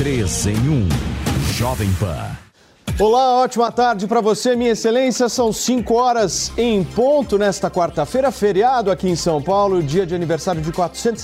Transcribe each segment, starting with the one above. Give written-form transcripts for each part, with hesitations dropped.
3 em 1. Jovem Pan. Olá, ótima tarde para você, minha excelência. São 5 horas em ponto nesta quarta-feira, feriado aqui em São Paulo, dia de aniversário de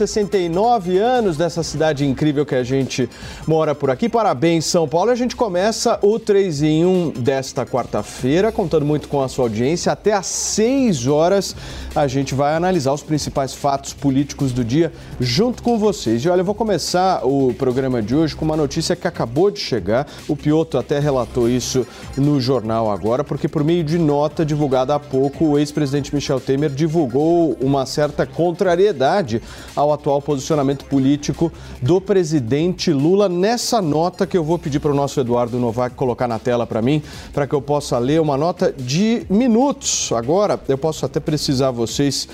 469 anos dessa cidade incrível que a gente mora por aqui. Parabéns, São Paulo. A gente começa o 3 em 1 desta quarta-feira, contando muito com a sua audiência. Até às 6 horas a gente vai analisar os principais fatos políticos do dia junto com vocês. E olha, eu vou começar o programa de hoje com uma notícia que acabou de chegar. O Piotto até relatou isso no jornal agora, porque por meio de nota divulgada há pouco, o ex-presidente Michel Temer divulgou uma certa contrariedade ao atual posicionamento político do presidente Lula. Nessa nota que eu vou pedir para o nosso Eduardo Novak colocar na tela para mim, para que eu possa ler, uma nota de minutos. Agora, eu posso até precisar vocês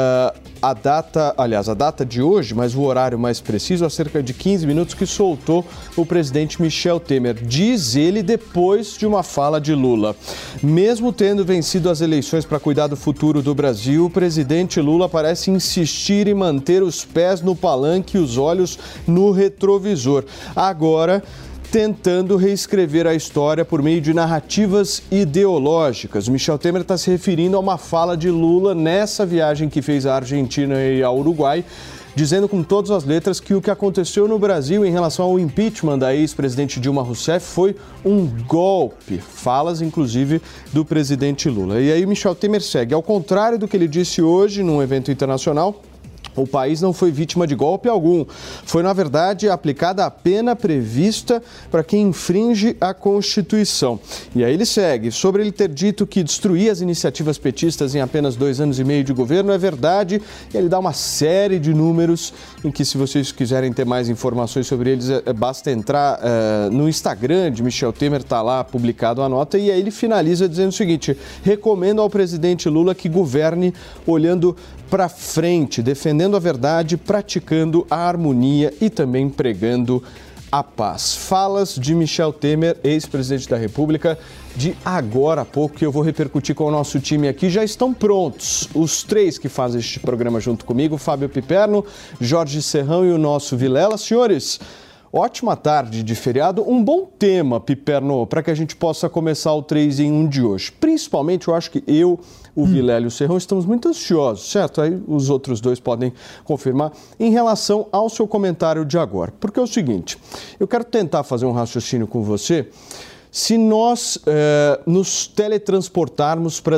a data de hoje, mas o horário mais preciso, há cerca de 15 minutos que soltou o presidente Michel Temer. Diz ele depois de uma fala de Lula. Mesmo tendo vencido as eleições para cuidar do futuro do Brasil, o presidente Lula parece insistir em manter os pés no palanque e os olhos no retrovisor. Agora, tentando reescrever a história por meio de narrativas ideológicas. O Michel Temer está se referindo a uma fala de Lula nessa viagem que fez à Argentina e ao Uruguai, dizendo com todas as letras que o que aconteceu no Brasil em relação ao impeachment da ex-presidente Dilma Rousseff foi um golpe. Falas, inclusive, do presidente Lula. E aí o Michel Temer segue. Ao contrário do que ele disse hoje num evento internacional, o país não foi vítima de golpe algum. Foi, na verdade, aplicada a pena prevista para quem infringe a Constituição. E aí ele segue. Sobre ele ter dito que destruía as iniciativas petistas em apenas 2 anos e meio de governo, é verdade. E ele dá uma série de números em que, se vocês quiserem ter mais informações sobre eles, basta entrar no Instagram de Michel Temer, está lá publicado a nota. E aí ele finaliza dizendo o seguinte: recomendo ao presidente Lula que governe olhando para frente, defendendo a verdade, praticando a harmonia e também pregando a paz. Falas de Michel Temer, ex-presidente da República, de agora a pouco, que eu vou repercutir com o nosso time aqui. Já estão prontos os 3 que fazem este programa junto comigo, Fábio Piperno, Jorge Serrão e o nosso Vilela. Senhores, ótima tarde de feriado, um bom tema, Piperno, para que a gente possa começar o 3 em 1 de hoje. Principalmente, eu acho que o Vilela e o Serrão estamos muito ansiosos, certo? Aí os outros 2 podem confirmar em relação ao seu comentário de agora. Porque é o seguinte, eu quero tentar fazer um raciocínio com você. Se nós nos teletransportarmos para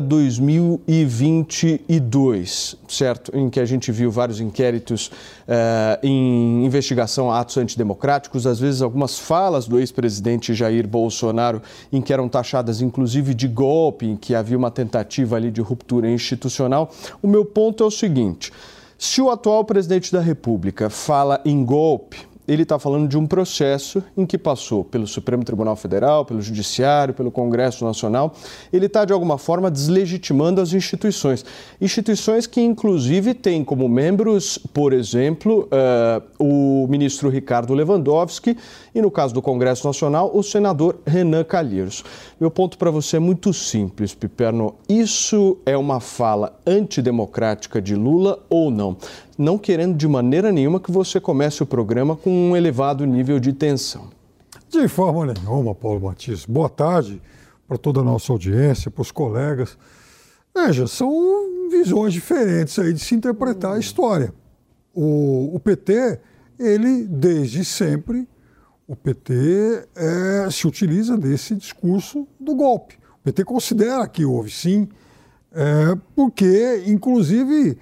2022, certo? Em que a gente viu vários inquéritos em investigação a atos antidemocráticos, às vezes algumas falas do ex-presidente Jair Bolsonaro, em que eram taxadas inclusive de golpe, em que havia uma tentativa ali de ruptura institucional. O meu ponto é o seguinte: se o atual presidente da República fala em golpe, ele está falando de um processo em que passou pelo Supremo Tribunal Federal, pelo Judiciário, pelo Congresso Nacional. Ele está, de alguma forma, deslegitimando as instituições. Instituições que, inclusive, têm como membros, por exemplo, o ministro Ricardo Lewandowski e, no caso do Congresso Nacional, o senador Renan Calheiros. Meu ponto para você é muito simples, Piperno. Isso é uma fala antidemocrática de Lula ou não? Não querendo de maneira nenhuma que você comece o programa com um elevado nível de tensão. De forma nenhuma, Paulo Matias. Boa tarde para toda a nossa audiência, para os colegas. Veja, são visões diferentes aí de se interpretar a história. O PT, ele desde sempre, o PT se utiliza desse discurso do golpe. O PT considera que houve sim, porque, inclusive,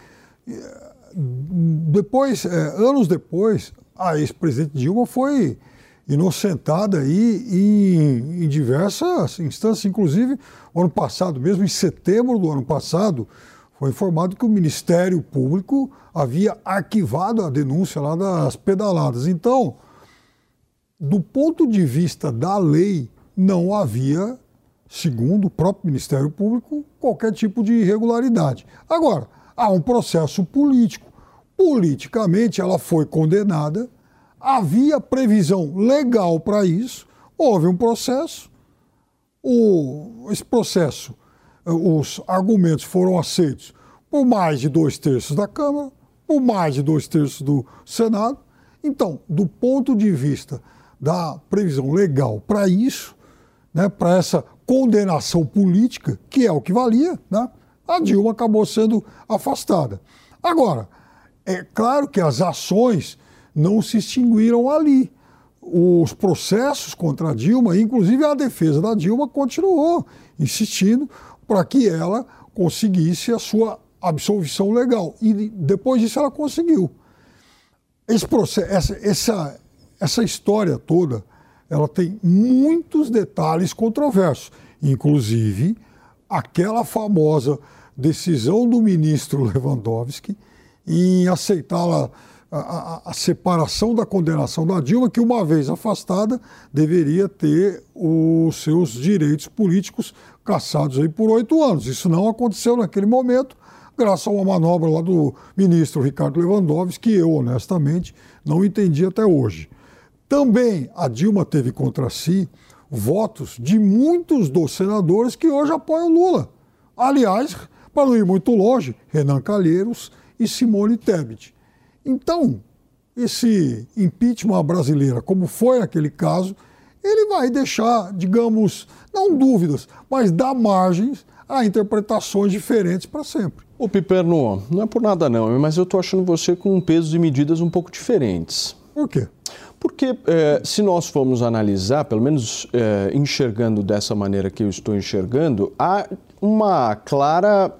depois, anos depois, a ex-presidente Dilma foi inocentada aí em diversas instâncias, inclusive o ano passado, mesmo em setembro do ano passado, foi informado que o Ministério Público havia arquivado a denúncia lá das pedaladas. Então, do ponto de vista da lei, não havia, segundo o próprio Ministério Público, qualquer tipo de irregularidade. Agora, há um processo político. Politicamente, ela foi condenada, havia previsão legal para isso, houve um processo, esse processo, os argumentos foram aceitos por mais de 2/3 da Câmara, por mais de 2/3 do Senado. Então, do ponto de vista da previsão legal para isso, né, para essa condenação política, que é o que valia, né, a Dilma acabou sendo afastada. Agora, é claro que as ações não se extinguiram ali. Os processos contra a Dilma, inclusive a defesa da Dilma, continuou insistindo para que ela conseguisse a sua absolvição legal. E depois disso ela conseguiu. Esse processo, essa história toda, ela tem muitos detalhes controversos, inclusive aquela famosa decisão do ministro Lewandowski em aceitar a separação da condenação da Dilma, que uma vez afastada deveria ter os seus direitos políticos cassados aí por 8 anos. Isso não aconteceu naquele momento, graças a uma manobra lá do ministro Ricardo Lewandowski, que eu, honestamente, não entendi até hoje. Também a Dilma teve contra si votos de muitos dos senadores que hoje apoiam Lula. Aliás, para não ir muito longe, Renan Calheiros e Simone Tebet. Então, esse impeachment brasileiro, como foi naquele caso, ele vai deixar, digamos, não dúvidas, mas dar margens a interpretações diferentes para sempre. Ô Piperno, não é por nada não, mas eu estou achando você com pesos e medidas um pouco diferentes. Por quê? Porque se nós formos analisar, pelo menos enxergando dessa maneira que eu estou enxergando, há uma clara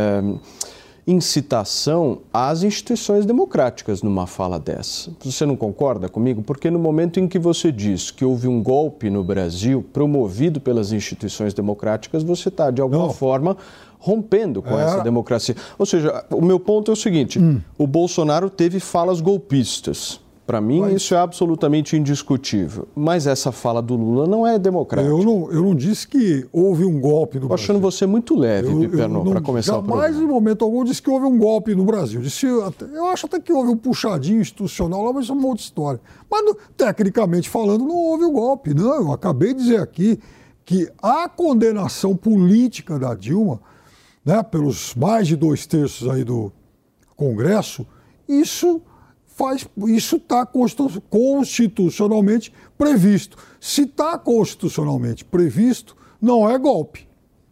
incitação às instituições democráticas numa fala dessa. Você não concorda comigo? Porque no momento em que você diz que houve um golpe no Brasil promovido pelas instituições democráticas, você está, de alguma forma, rompendo com essa democracia. Ou seja, o meu ponto é o seguinte, o Bolsonaro teve falas golpistas. Para mim, isso é absolutamente indiscutível. Mas essa fala do Lula não é democrática. Eu não disse que houve um golpe no Brasil. Estou achando você muito leve, Piperno, para começar o programa. Jamais, em momento algum, disse que houve um golpe no Brasil. Eu acho até que houve um puxadinho institucional lá, mas isso é uma outra história. Mas, tecnicamente falando, não houve um golpe. Não, eu acabei de dizer aqui que a condenação política da Dilma, né, pelos mais de 2/3 aí do Congresso, isso está constitucionalmente previsto. Se está constitucionalmente previsto, não é golpe.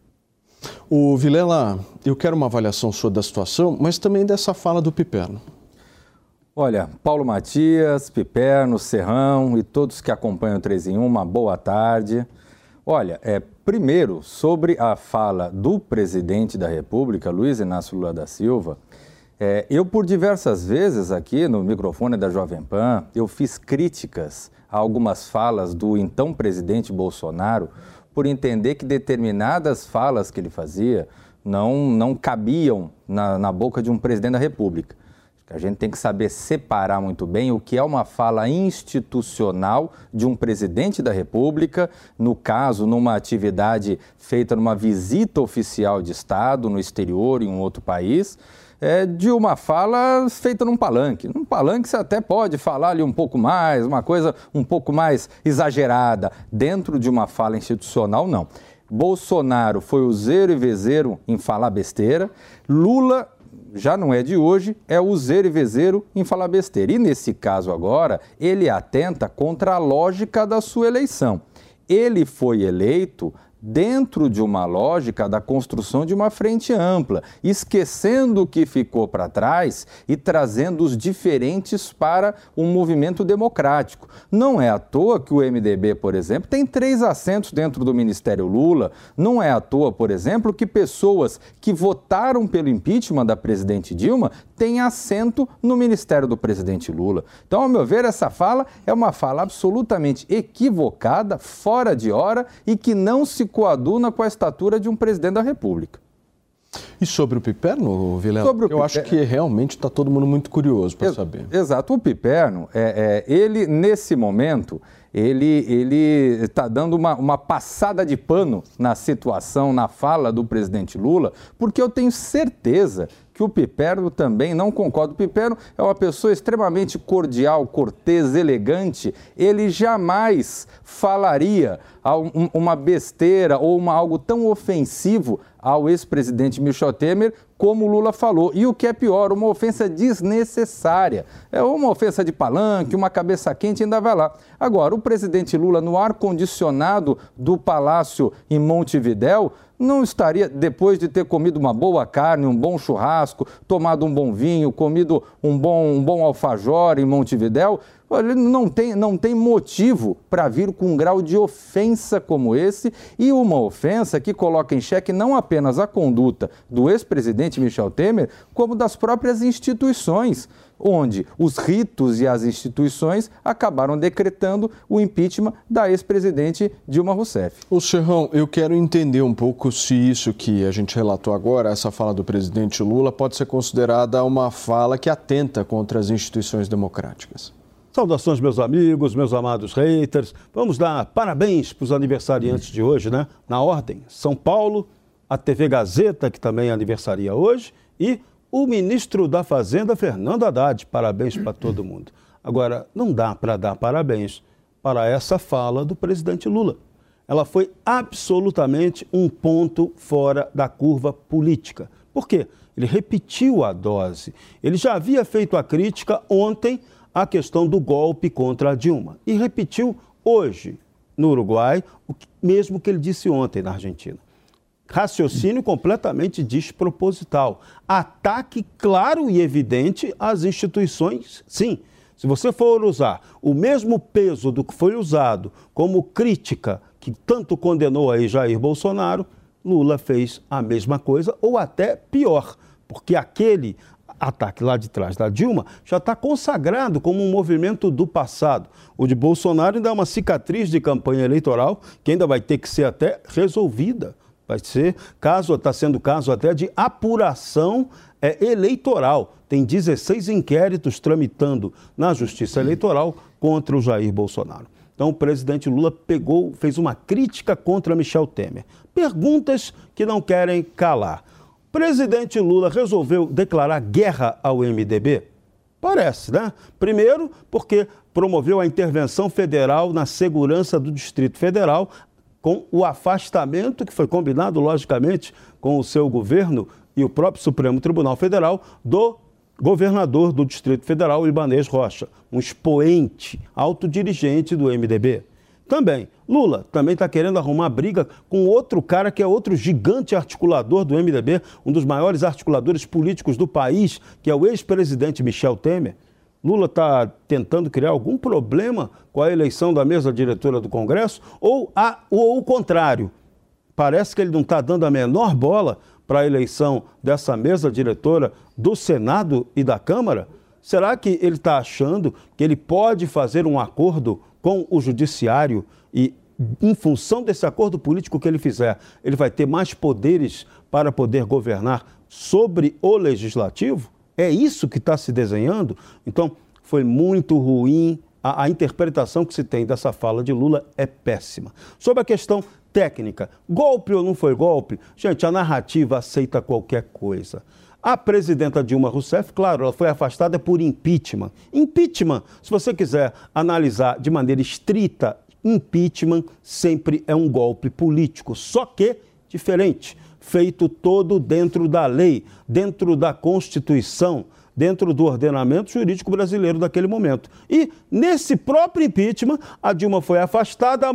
O Vilela, eu quero uma avaliação sua da situação, mas também dessa fala do Piperno. Olha, Paulo Matias, Piperno, Serrão e todos que acompanham o 3 em 1, uma boa tarde. Olha, primeiro, sobre a fala do presidente da República, Luiz Inácio Lula da Silva, eu, por diversas vezes aqui no microfone da Jovem Pan, eu fiz críticas a algumas falas do então presidente Bolsonaro por entender que determinadas falas que ele fazia não cabiam na boca de um presidente da República. A gente tem que saber separar muito bem o que é uma fala institucional de um presidente da República, no caso, numa atividade feita numa visita oficial de Estado no exterior, em um outro país, de uma fala feita num palanque. Num palanque você até pode falar ali um pouco mais, uma coisa um pouco mais exagerada. Dentro de uma fala institucional, não. Bolsonaro foi o zero e vezeiro em falar besteira. Lula, já não é de hoje, é o zero e vezeiro em falar besteira. E nesse caso agora, ele atenta contra a lógica da sua eleição. Ele foi eleito dentro de uma lógica da construção de uma frente ampla, esquecendo o que ficou para trás e trazendo os diferentes para um movimento democrático. Não é à toa que o MDB, por exemplo, tem 3 assentos dentro do Ministério Lula. Não é à toa, por exemplo, que pessoas que votaram pelo impeachment da presidente Dilma têm assento no Ministério do presidente Lula. Então, ao meu ver, essa fala é uma fala absolutamente equivocada, fora de hora e que não se coaduna com a estatura de um presidente da República. E sobre o Piperno, Vilela? Eu acho que realmente está todo mundo muito curioso para saber. Exato. O Piperno, ele nesse momento, ele está dando uma passada de pano na situação, na fala do presidente Lula, porque eu tenho certeza que o Piperno também não concorda. O Piperno é uma pessoa extremamente cordial, cortês, elegante. Ele jamais falaria uma besteira ou algo tão ofensivo ao ex-presidente Michel Temer como o Lula falou. E o que é pior, uma ofensa desnecessária. É uma ofensa de palanque, uma cabeça quente, ainda vai lá. Agora, o presidente Lula, no ar-condicionado do Palácio em Montevidéu, não estaria, depois de ter comido uma boa carne, um bom churrasco, tomado um bom vinho, comido um bom alfajor em Montevidéu, ele não tem motivo para vir com um grau de ofensa como esse, e uma ofensa que coloca em xeque não apenas a conduta do ex-presidente Michel Temer, como das próprias instituições, onde os ritos e as instituições acabaram decretando o impeachment da ex-presidente Dilma Rousseff. Ô Serrão, eu quero entender um pouco se isso que a gente relatou agora, essa fala do presidente Lula, pode ser considerada uma fala que atenta contra as instituições democráticas. Saudações, meus amigos, meus amados haters. Vamos dar parabéns para os aniversariantes de hoje, né? Na ordem, São Paulo, a TV Gazeta, que também aniversaria hoje, e o ministro da Fazenda, Fernando Haddad. Parabéns para todo mundo. Agora, não dá para dar parabéns para essa fala do presidente Lula. Ela foi absolutamente um ponto fora da curva política. Por quê? Ele repetiu a dose. Ele já havia feito a crítica ontem à questão do golpe contra a Dilma e repetiu hoje no Uruguai o mesmo que ele disse ontem na Argentina. Raciocínio completamente desproposital. Ataque claro e evidente às instituições, sim. Se você for usar o mesmo peso do que foi usado como crítica que tanto condenou aí Jair Bolsonaro, Lula fez a mesma coisa ou até pior, porque aquele ataque lá de trás da Dilma já está consagrado como um movimento do passado. O de Bolsonaro ainda é uma cicatriz de campanha eleitoral que ainda vai ter que ser até resolvida. Vai ser está sendo caso até de apuração eleitoral. Tem 16 inquéritos tramitando na Justiça Eleitoral contra o Jair Bolsonaro. Então o presidente Lula fez uma crítica contra Michel Temer. Perguntas que não querem calar. O presidente Lula resolveu declarar guerra ao MDB? Parece, né? Primeiro, porque promoveu a intervenção federal na segurança do Distrito Federal, com o afastamento que foi combinado, logicamente, com o seu governo e o próprio Supremo Tribunal Federal do governador do Distrito Federal, Ibanez Rocha, um expoente, autodirigente do MDB. Também, Lula também está querendo arrumar briga com outro cara que é outro gigante articulador do MDB, um dos maiores articuladores políticos do país, que é o ex-presidente Michel Temer. Lula está tentando criar algum problema com a eleição da mesa diretora do Congresso ou o contrário. Parece que ele não está dando a menor bola para a eleição dessa mesa diretora do Senado e da Câmara. Será que ele está achando que ele pode fazer um acordo com o Judiciário e, em função desse acordo político que ele fizer, ele vai ter mais poderes para poder governar sobre o Legislativo? É isso que está se desenhando? Então, foi muito ruim. A interpretação que se tem dessa fala de Lula é péssima. Sobre a questão técnica, golpe ou não foi golpe? Gente, a narrativa aceita qualquer coisa. A presidenta Dilma Rousseff, claro, ela foi afastada por impeachment. Impeachment, se você quiser analisar de maneira estrita, impeachment sempre é um golpe político, só que diferente, feito todo dentro da lei, dentro da Constituição, dentro do ordenamento jurídico brasileiro daquele momento. E nesse próprio impeachment, a Dilma foi afastada,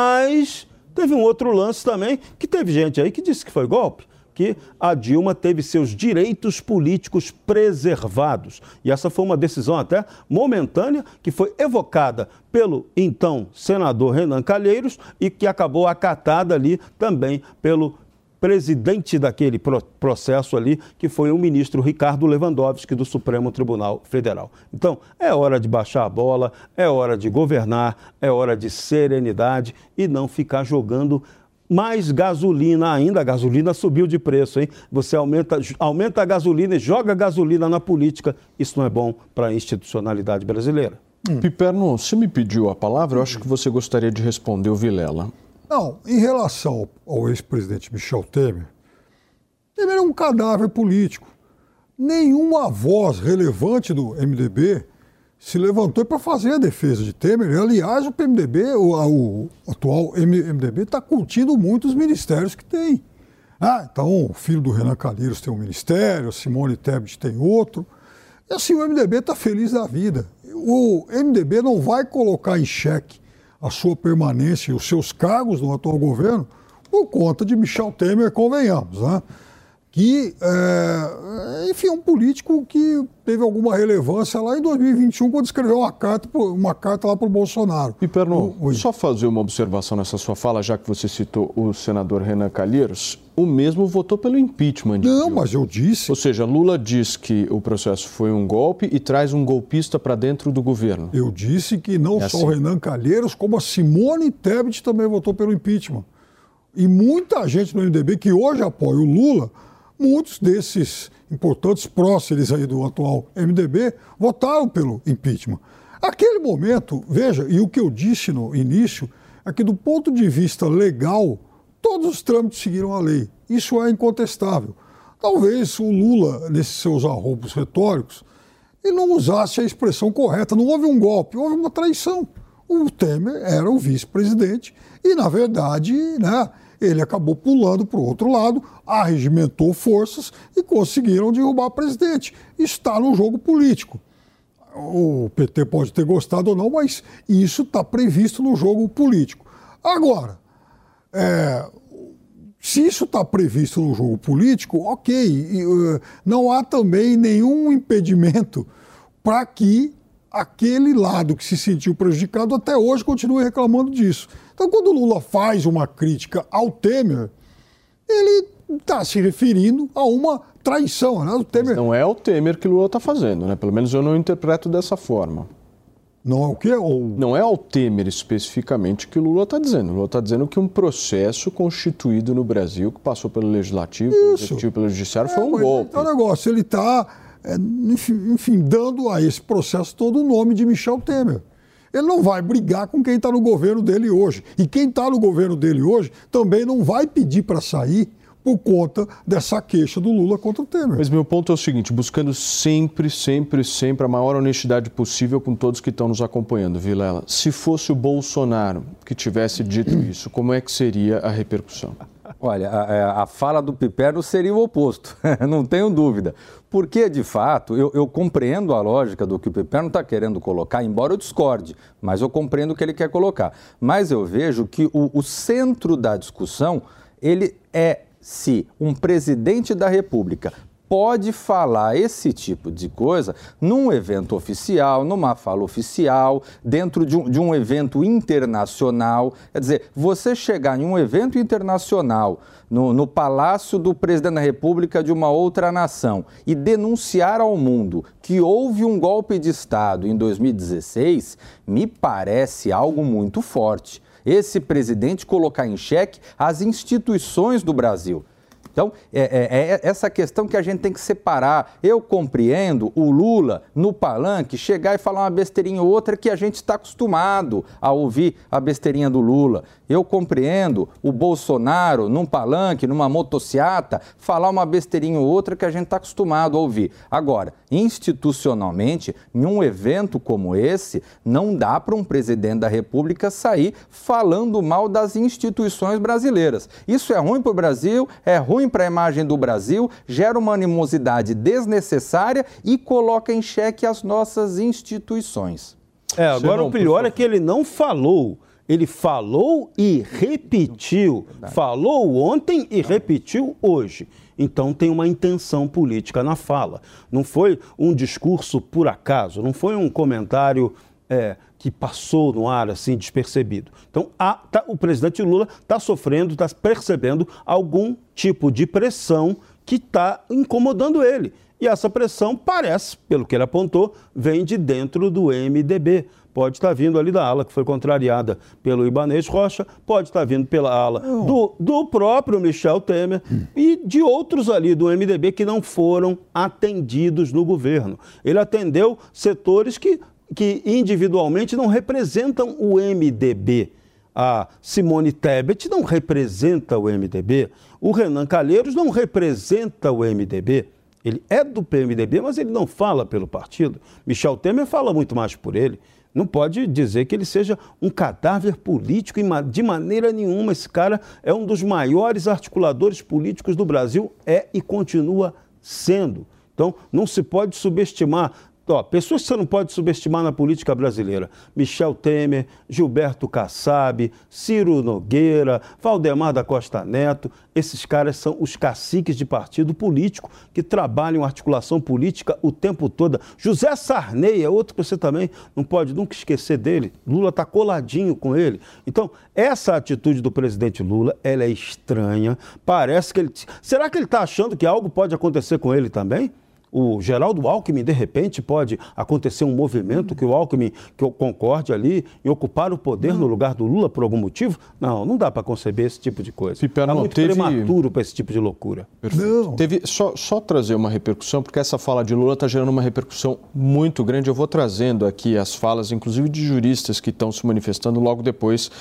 mas teve um outro lance também, que teve gente aí que disse que foi golpe, que a Dilma teve seus direitos políticos preservados. E essa foi uma decisão até momentânea, que foi evocada pelo então senador Renan Calheiros e que acabou acatada ali também pelo presidente daquele processo ali, que foi o ministro Ricardo Lewandowski, do Supremo Tribunal Federal. Então, é hora de baixar a bola, é hora de governar, é hora de serenidade e não ficar jogando mais gasolina ainda. A gasolina subiu de preço, hein? Você aumenta a gasolina e joga gasolina na política. Isso não é bom para a institucionalidade brasileira. Piperno, você me pediu a palavra, eu acho que você gostaria de responder o Vilela. Não, em relação ao ex-presidente Michel Temer, Temer é um cadáver político. Nenhuma voz relevante do MDB se levantou para fazer a defesa de Temer. Aliás, o PMDB, o atual MDB, está curtindo muito os ministérios que tem. Então, o filho do Renan Calheiros tem um ministério, a Simone Tebet tem outro. E assim, o MDB está feliz da vida. O MDB não vai colocar em xeque a sua permanência e os seus cargos no atual governo por conta de Michel Temer, convenhamos, né? Que, enfim, é um político que teve alguma relevância lá em 2021, quando escreveu uma carta lá para o Bolsonaro. E, Perno, só fazer uma observação nessa sua fala, já que você citou o senador Renan Calheiros, o mesmo votou pelo impeachment. Não, mas eu disse... Ou seja, Lula diz que o processo foi um golpe e traz um golpista para dentro do governo. Eu disse que não só o Renan Calheiros, como a Simone Tebet também votou pelo impeachment. E muita gente no MDB que hoje apoia o Lula... Muitos desses importantes próceres aí do atual MDB votaram pelo impeachment. Aquele momento, veja, e o que eu disse no início, é que do ponto de vista legal, todos os trâmites seguiram a lei. Isso é incontestável. Talvez o Lula, nesses seus arroubos retóricos, ele não usasse a expressão correta. Não houve um golpe, houve uma traição. O Temer era o vice-presidente e, na verdade, né, ele acabou pulando para o outro lado, arregimentou forças e conseguiram derrubar o presidente. Está no jogo político. O PT pode ter gostado ou não, mas isso está previsto no jogo político. Agora, se isso está previsto no jogo político, ok, não há também nenhum impedimento para que aquele lado que se sentiu prejudicado até hoje continue reclamando disso. Então, quando o Lula faz uma crítica ao Temer, ele está se referindo a uma traição, né? O Temer... Mas não é o Temer que o Lula está fazendo, né? Pelo menos eu não interpreto dessa forma. Não é o quê? Não é ao Temer especificamente que o Lula está dizendo. O Lula está dizendo que um processo constituído no Brasil, que passou pelo Legislativo, pelo Executivo, pelo Judiciário, foi um golpe. É um negócio, ele está, enfim, dando a esse processo todo o nome de Michel Temer. Ele não vai brigar com quem está no governo dele hoje. E quem está no governo dele hoje também não vai pedir para sair por conta dessa queixa do Lula contra o Temer. Mas meu ponto é o seguinte, buscando sempre a maior honestidade possível com todos que estão nos acompanhando, Vilela. Se fosse o Bolsonaro que tivesse dito isso, como é que seria a repercussão? Olha, a fala do Piperno seria o oposto, não tenho dúvida. Porque, de fato, eu compreendo a lógica do que o Piperno está querendo colocar, embora eu discorde, mas eu compreendo o que ele quer colocar. Mas eu vejo que o centro da discussão, ele é se um presidente da República pode falar esse tipo de coisa num evento oficial, numa fala oficial, dentro de um evento internacional. Quer dizer, você chegar em um evento internacional, no palácio do presidente da República de uma outra nação e denunciar ao mundo que houve um golpe de Estado em 2016, me parece algo muito forte. Esse presidente colocar em xeque as instituições do Brasil. Então, é essa questão que a gente tem que separar. Eu compreendo o Lula, no palanque, chegar e falar uma besteirinha ou outra que a gente está acostumado a ouvir a besteirinha do Lula. Eu compreendo o Bolsonaro, num palanque, numa motociata, falar uma besteirinha ou outra que a gente está acostumado a ouvir. Agora, institucionalmente, em um evento como esse, não dá para um presidente da República sair falando mal das instituições brasileiras. Isso é ruim para o Brasil, é ruim para a imagem do Brasil, gera uma animosidade desnecessária e coloca em xeque as nossas instituições. Agora o pior é que ele não falou. Ele falou e repetiu. Falou ontem e repetiu hoje. Então tem uma intenção política na fala. Não foi um discurso por acaso, não foi um comentário que passou no ar assim despercebido. Então o presidente Lula está sofrendo, está percebendo algum tipo de pressão que está incomodando ele. E essa pressão parece, pelo que ele apontou, vem de dentro do MDB. Pode estar vindo ali da ala que foi contrariada pelo Ibanez Rocha, pode estar vindo pela ala do próprio Michel Temer e de outros ali do MDB que não foram atendidos no governo. Ele atendeu setores que individualmente não representam o MDB. A Simone Tebet não representa o MDB, o Renan Calheiros não representa o MDB. Ele é do PMDB, mas ele não fala pelo partido. Michel Temer fala muito mais por ele. Não pode dizer que ele seja um cadáver político de maneira nenhuma. Esse cara é um dos maiores articuladores políticos do Brasil, e continua sendo. Então, não se pode subestimar. Pessoas que você não pode subestimar na política brasileira: Michel Temer, Gilberto Kassab, Ciro Nogueira, Valdemar da Costa Neto. Esses caras são os caciques de partido político que trabalham articulação política o tempo todo. José Sarney é outro que você também não pode nunca esquecer dele. Lula está coladinho com ele. Então, essa atitude do presidente Lula, ela é estranha. Parece que ele... Será que ele está achando que algo pode acontecer com ele também? O Geraldo Alckmin, de repente, pode acontecer um movimento que o Alckmin concorde ali em ocupar o poder no lugar do Lula por algum motivo? Não dá para conceber esse tipo de coisa. Está muito prematuro para esse tipo de loucura. Perfeito. Teve só trazer uma repercussão, porque essa fala de Lula está gerando uma repercussão muito grande. Eu vou trazendo aqui as falas, inclusive de juristas que estão se manifestando logo depois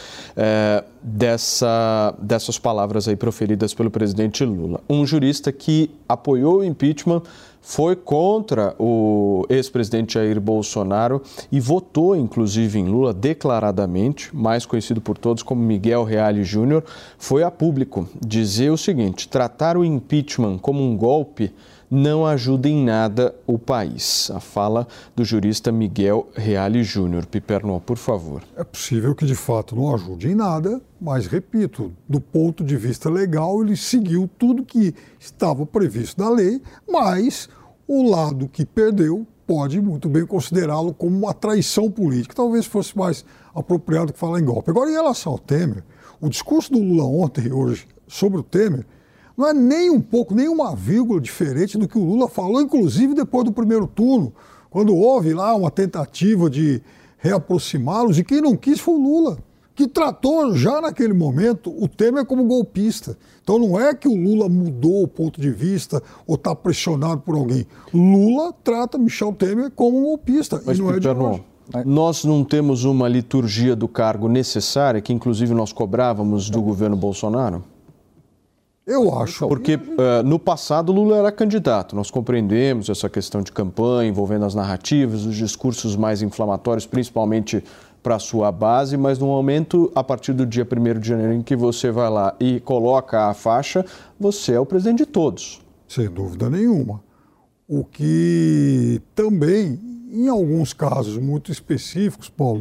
dessas palavras aí proferidas pelo presidente Lula. Um jurista que apoiou o impeachment, foi contra o ex-presidente Jair Bolsonaro e votou, inclusive, em Lula declaradamente, mais conhecido por todos como Miguel Reale Júnior, foi a público dizer o seguinte: tratar o impeachment como um golpe não ajuda em nada o país. A fala do jurista Miguel Reale Júnior. Piperno, por favor. É possível que de fato não ajude em nada, mas, repito, do ponto de vista legal, ele seguiu tudo que estava previsto na lei, mas o lado que perdeu pode muito bem considerá-lo como uma traição política. Talvez fosse mais apropriado que falar em golpe. Agora, em relação ao Temer, o discurso do Lula ontem e hoje sobre o Temer não é nem um pouco, nem uma vírgula diferente do que o Lula falou, inclusive depois do primeiro turno, quando houve lá uma tentativa de reaproximá-los, e quem não quis foi o Lula, que tratou já naquele momento o Temer como golpista. Então não é que o Lula mudou o ponto de vista ou está pressionado por alguém. Lula trata Michel Temer como um golpista. Mas, e não é de hoje. Nós não temos uma liturgia do cargo necessária, que inclusive nós cobrávamos do governo Bolsonaro? Eu acho. Porque no passado Lula era candidato, nós compreendemos essa questão de campanha envolvendo as narrativas, os discursos mais inflamatórios, principalmente para a sua base, mas no momento, a partir do dia 1º de janeiro, em que você vai lá e coloca a faixa, você é o presidente de todos. Sem dúvida nenhuma. O que também, em alguns casos muito específicos, Paulo,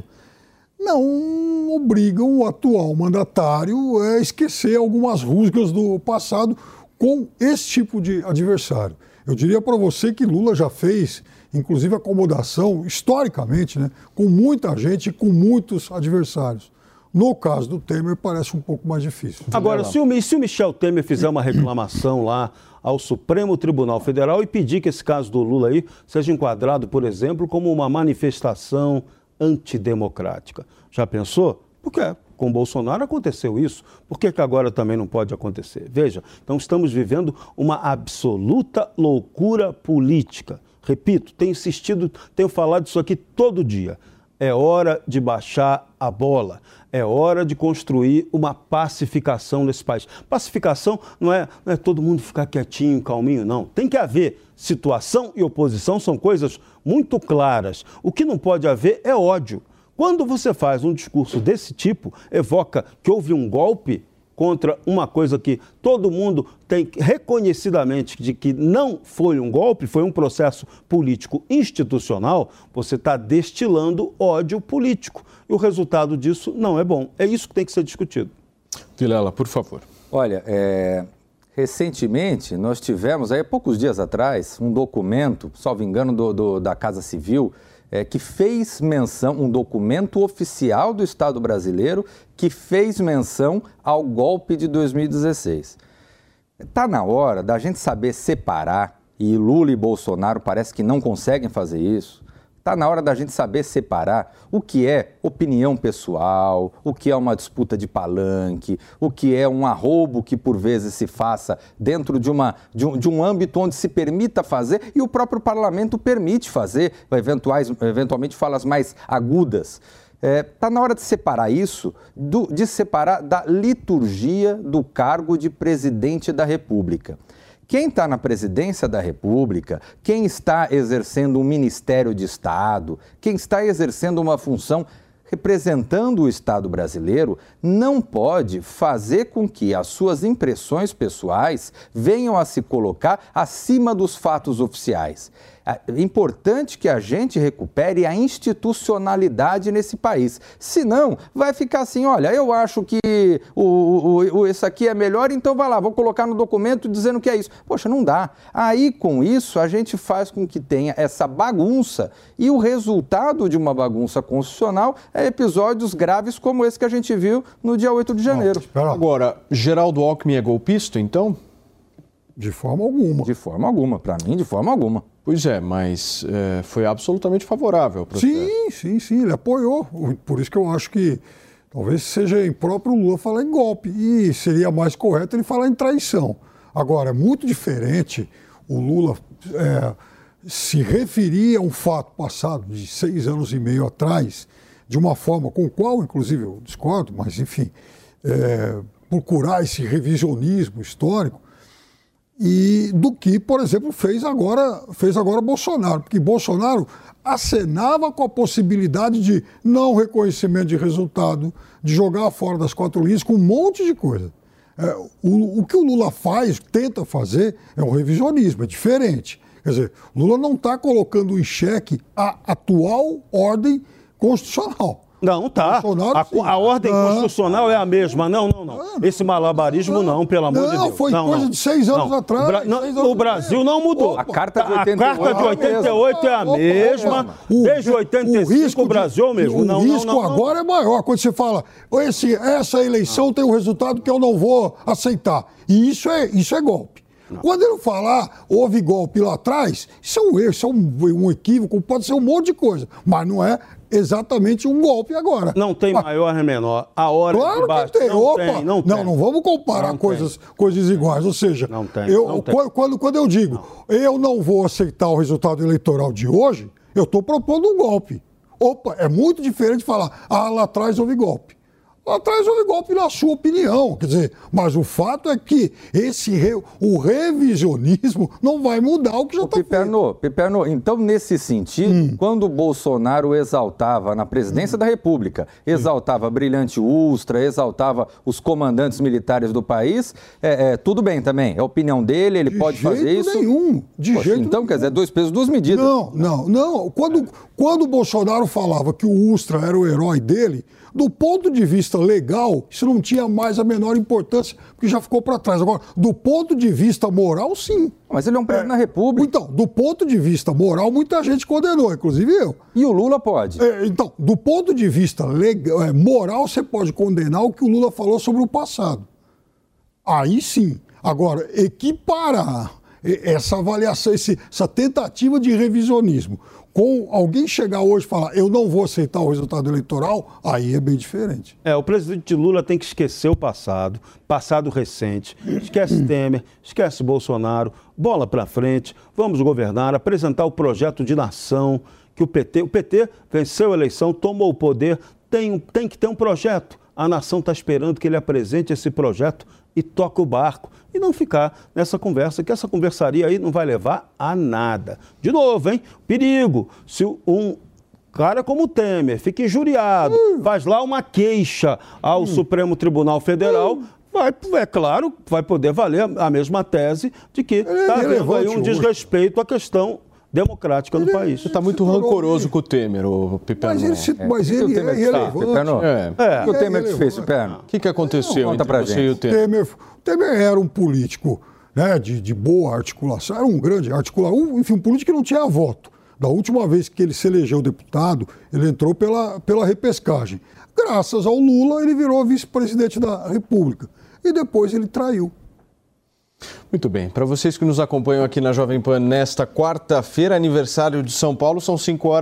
não obrigam o atual mandatário a esquecer algumas rusgas do passado com esse tipo de adversário. Eu diria para você que Lula já fez, inclusive, acomodação, historicamente, né, com muita gente e com muitos adversários. No caso do Temer, parece um pouco mais difícil. Agora, se o Michel Temer fizer uma reclamação lá ao Supremo Tribunal Federal e pedir que esse caso do Lula aí seja enquadrado, por exemplo, como uma manifestação antidemocrática. Já pensou? Por quê? Com Bolsonaro aconteceu isso. Por que agora também não pode acontecer? Veja, então estamos vivendo uma absoluta loucura política. Repito, tenho falado isso aqui todo dia. É hora de baixar a bola. É hora de construir uma pacificação nesse país. Pacificação não é todo mundo ficar quietinho, calminho, não. Tem que haver situação e oposição, são coisas muito claras. O que não pode haver é ódio. Quando você faz um discurso desse tipo, evoca que houve um golpe contra uma coisa que todo mundo tem reconhecidamente de que não foi um golpe, foi um processo político institucional, você está destilando ódio político. E o resultado disso não é bom. É isso que tem que ser discutido. Vilela, por favor. Olha, recentemente nós tivemos, há poucos dias atrás, um documento, salvo engano, da Casa Civil, que fez menção, um documento oficial do Estado brasileiro que fez menção ao golpe de 2016. Está na hora da gente saber separar, e Lula e Bolsonaro parece que não conseguem fazer isso. Está na hora da gente saber separar o que é opinião pessoal, o que é uma disputa de palanque, o que é um arrobo que por vezes se faça dentro de um âmbito onde se permita fazer e o próprio parlamento permite fazer, eventualmente falas mais agudas. Está na hora de separar isso, de separar da liturgia do cargo de presidente da República. Quem está na presidência da República, quem está exercendo um Ministério de Estado, quem está exercendo uma função representando o Estado brasileiro, não pode fazer com que as suas impressões pessoais venham a se colocar acima dos fatos oficiais. É importante que a gente recupere a institucionalidade nesse país. Senão, vai ficar assim, olha, eu acho que esse aqui é melhor, então vai lá, vou colocar no documento dizendo que é isso. Poxa, não dá. Aí, com isso, a gente faz com que tenha essa bagunça e o resultado de uma bagunça constitucional é episódios graves como esse que a gente viu no dia 8 de janeiro. Agora, Geraldo Alckmin é golpista, então? De forma alguma. De forma alguma. Para mim, de forma alguma. Pois é, mas foi absolutamente favorável ao processo. Sim, ele apoiou. Por isso que eu acho que talvez seja impróprio o Lula falar em golpe. E seria mais correto ele falar em traição. Agora, é muito diferente o Lula se referir a um fato passado de 6 anos e meio atrás, de uma forma com a qual, inclusive, eu discordo, mas, enfim, procurar esse revisionismo histórico, e do que, por exemplo, fez agora Bolsonaro, porque Bolsonaro acenava com a possibilidade de não reconhecimento de resultado, de jogar fora das 4 linhas, com um monte de coisa. O que o Lula tenta fazer, é um revisionismo, é diferente. Quer dizer, o Lula não está colocando em xeque a atual ordem constitucional. Não, tá. A ordem constitucional é a mesma. Não. Esse malabarismo não, pelo amor de Deus. Não, foi coisa de 6 anos atrás. O Brasil não mudou. A Carta de 88 é a mesma. Desde 85 o Brasil é o mesmo. O risco agora é maior. Quando você fala, essa eleição tem um resultado que eu não vou aceitar. E isso é golpe. Não. Quando ele falar, houve golpe lá atrás, isso é um erro, isso é um equívoco, pode ser um monte de coisa, mas não é exatamente um golpe agora. Não tem maior nem menor. A hora claro de baixo, que tem. Não vamos comparar coisas iguais. Ou seja, quando eu digo, eu não vou aceitar o resultado eleitoral de hoje, eu estou propondo um golpe. É muito diferente de falar, lá atrás houve golpe. Lá atrás houve golpe na sua opinião, quer dizer, mas o fato é que o revisionismo não vai mudar o que já está feito. Piperno, então nesse sentido, quando o Bolsonaro exaltava na presidência da República, exaltava a brilhante Ustra, exaltava os comandantes militares do país, tudo bem também, é a opinião dele, ele pode fazer isso? De jeito nenhum. Então, quer dizer, 2 pesos, 2 medidas. Não. Quando o Bolsonaro falava que o Ustra era o herói dele, do ponto de vista legal, isso não tinha mais a menor importância, porque já ficou para trás. Agora, do ponto de vista moral, sim. Mas ele é um presidente da República. Então, do ponto de vista moral, muita gente condenou, inclusive eu. E o Lula pode? Então, do ponto de vista legal, moral, você pode condenar o que o Lula falou sobre o passado. Aí sim. Agora, equiparar essa avaliação, essa tentativa de revisionismo, com alguém chegar hoje e falar, eu não vou aceitar o resultado eleitoral, aí é bem diferente. O presidente Lula tem que esquecer o passado recente. Esquece Temer, esquece Bolsonaro, bola para frente, vamos governar, apresentar o projeto de nação que o PT venceu a eleição, tomou o poder, tem que ter um projeto. A nação está esperando que ele apresente esse projeto e toque o barco. E não ficar nessa conversa, que essa conversaria aí não vai levar a nada. De novo, hein? Perigo. Se um cara como o Temer fica injuriado, faz lá uma queixa ao Supremo Tribunal Federal, claro, vai poder valer a mesma tese de que está havendo aí um desrespeito à questão democrática no país. Você está muito rancoroso com o Temer, o Piperno. Mas ele é relevante. O que o Temer te fez, Piperno? O que aconteceu entre você e o Temer? O Temer era um político, né, de boa articulação, era um grande articulador, enfim, um político que não tinha voto. Da última vez que ele se elegeu deputado, ele entrou pela repescagem. Graças ao Lula, ele virou vice-presidente da República. E depois ele traiu. Muito bem. Para vocês que nos acompanham aqui na Jovem Pan nesta quarta-feira, aniversário de São Paulo, são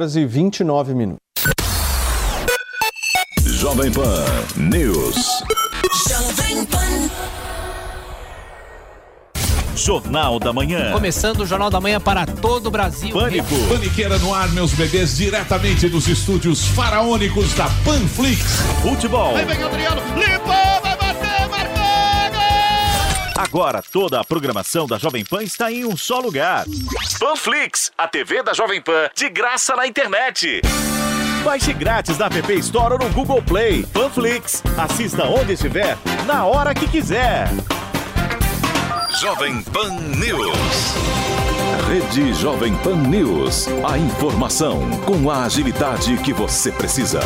5h29. Jovem Pan News. Jovem Pan. Jornal da Manhã. Começando o Jornal da Manhã para todo o Brasil. Pânico. Paniqueira no ar, meus bebês, diretamente dos estúdios faraônicos da Panflix. Futebol. Aí vem Adriano, limpou, vai bater, marcou, Agora toda a programação da Jovem Pan está em um só lugar. Panflix, a TV da Jovem Pan, de graça na internet. Baixe grátis na App Store ou no Google Play. Panflix, assista onde estiver, na hora que quiser. Jovem Pan News. Rede Jovem Pan News. A informação com a agilidade que você precisa.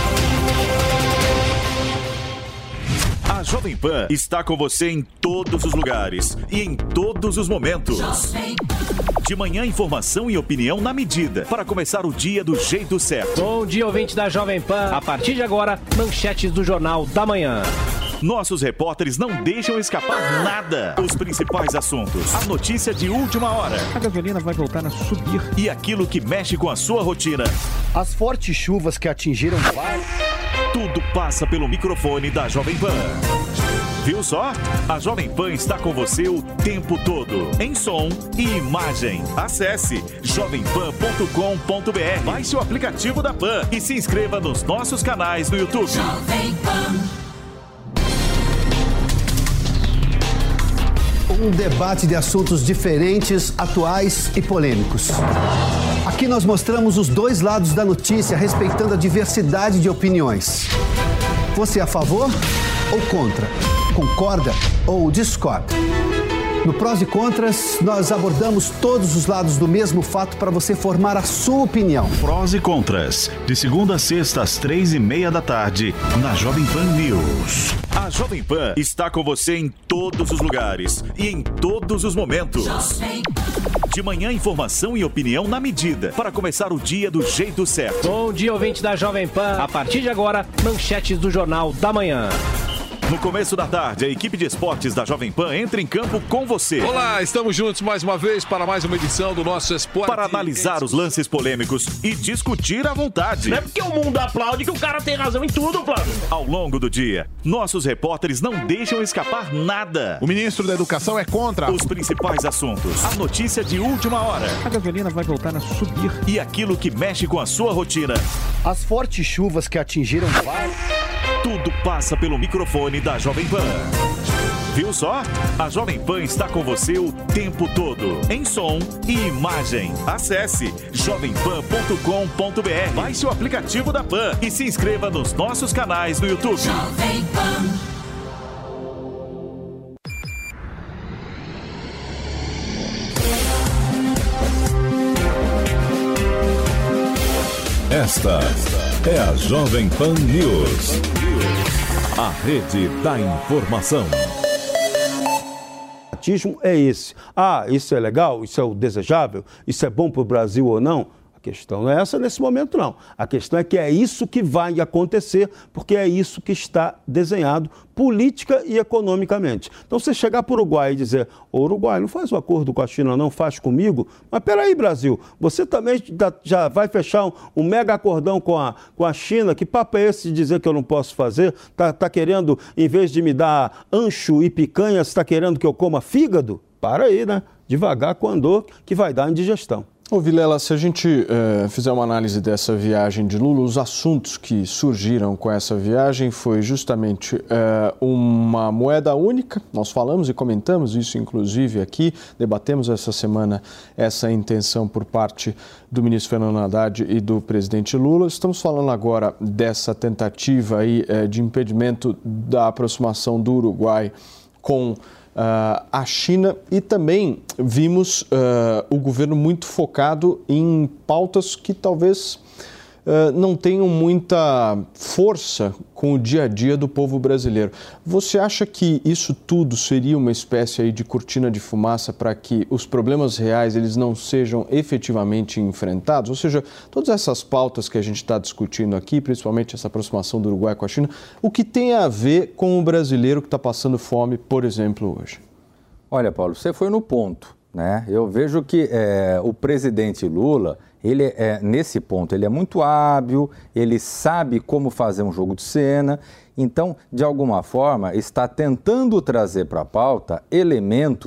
A Jovem Pan está com você em todos os lugares e em todos os momentos. De manhã, informação e opinião na medida, para começar o dia do jeito certo. Bom dia, ouvinte da Jovem Pan. A partir de agora, manchetes do Jornal da Manhã. Nossos repórteres não deixam escapar nada. Os principais assuntos, a notícia de última hora. A gasolina vai voltar a subir. E aquilo que mexe com a sua rotina. As fortes chuvas que atingiram vários. Tudo passa pelo microfone da Jovem Pan. Viu só? A Jovem Pan está com você o tempo todo, em som e imagem. Acesse jovempan.com.br, baixe o aplicativo da Pan e se inscreva nos nossos canais no YouTube. Jovem Pan. Um debate de assuntos diferentes, atuais e polêmicos. Aqui nós mostramos os dois lados da notícia, respeitando a diversidade de opiniões. Você é a favor ou contra? Concorda ou discorda? No Prós e Contras, nós abordamos todos os lados do mesmo fato para você formar a sua opinião. Prós e Contras, de segunda a sexta às 3:30 da tarde, na Jovem Pan News. A Jovem Pan está com você em todos os lugares e em todos os momentos. De manhã, informação e opinião na medida, para começar o dia do jeito certo. Bom dia, ouvinte da Jovem Pan. A partir de agora, manchetes do Jornal da Manhã. No começo da tarde, a equipe de esportes da Jovem Pan entra em campo com você. Olá, estamos juntos mais uma vez para mais uma edição do nosso Esporte. Para analisar os lances polêmicos e discutir à vontade. Não é porque o mundo aplaude que o cara tem razão em tudo, Flávio. Ao longo do dia, nossos repórteres não deixam escapar nada. O ministro da Educação é contra os principais assuntos, a notícia de última hora. A gasolina vai voltar a subir. E aquilo que mexe com a sua rotina. As fortes chuvas que atingiram vários. Tudo passa pelo microfone da Jovem Pan. Viu só? A Jovem Pan está com você o tempo todo, em som e imagem. Acesse jovempan.com.br, baixe o aplicativo da Pan e se inscreva nos nossos canais no YouTube. Jovem Pan. Esta é a Jovem Pan News. A rede da informação. O é esse. Ah, isso é legal? Isso é o desejável? Isso é bom para o Brasil ou não? A questão não é essa nesse momento, não. A questão é que é isso que vai acontecer, porque é isso que está desenhado política e economicamente. Então, você chegar para o Uruguai e dizer, o Uruguai, não faz um acordo com a China, não faz comigo, mas peraí, Brasil, você também já vai fechar um mega acordão com a China? Que papo é esse de dizer que eu não posso fazer? Tá querendo, em vez de me dar ancho e picanha, você está querendo que eu coma fígado? Para aí, né? Devagar com andor, que vai dar indigestão. Ô Vilela, se a gente fizer uma análise dessa viagem de Lula, os assuntos que surgiram com essa viagem foi justamente uma moeda única, nós falamos e comentamos isso inclusive aqui, debatemos essa semana essa intenção por parte do ministro Fernando Haddad e do presidente Lula. Estamos falando agora dessa tentativa aí, de impedimento da aproximação do Uruguai com a China, e também vimos o governo muito focado em pautas que talvez não tenham muita força com o dia a dia do povo brasileiro. Você acha que isso tudo seria uma espécie aí de cortina de fumaça para que os problemas reais eles não sejam efetivamente enfrentados? Ou seja, todas essas pautas que a gente está discutindo aqui, principalmente essa aproximação do Uruguai com a China, o que tem a ver com o brasileiro que está passando fome, por exemplo, hoje? Olha, Paulo, você foi no ponto, né? Eu vejo que o presidente Lula, ele nesse ponto, ele é muito hábil, ele sabe como fazer um jogo de cena, então, de alguma forma, está tentando trazer para a pauta elementos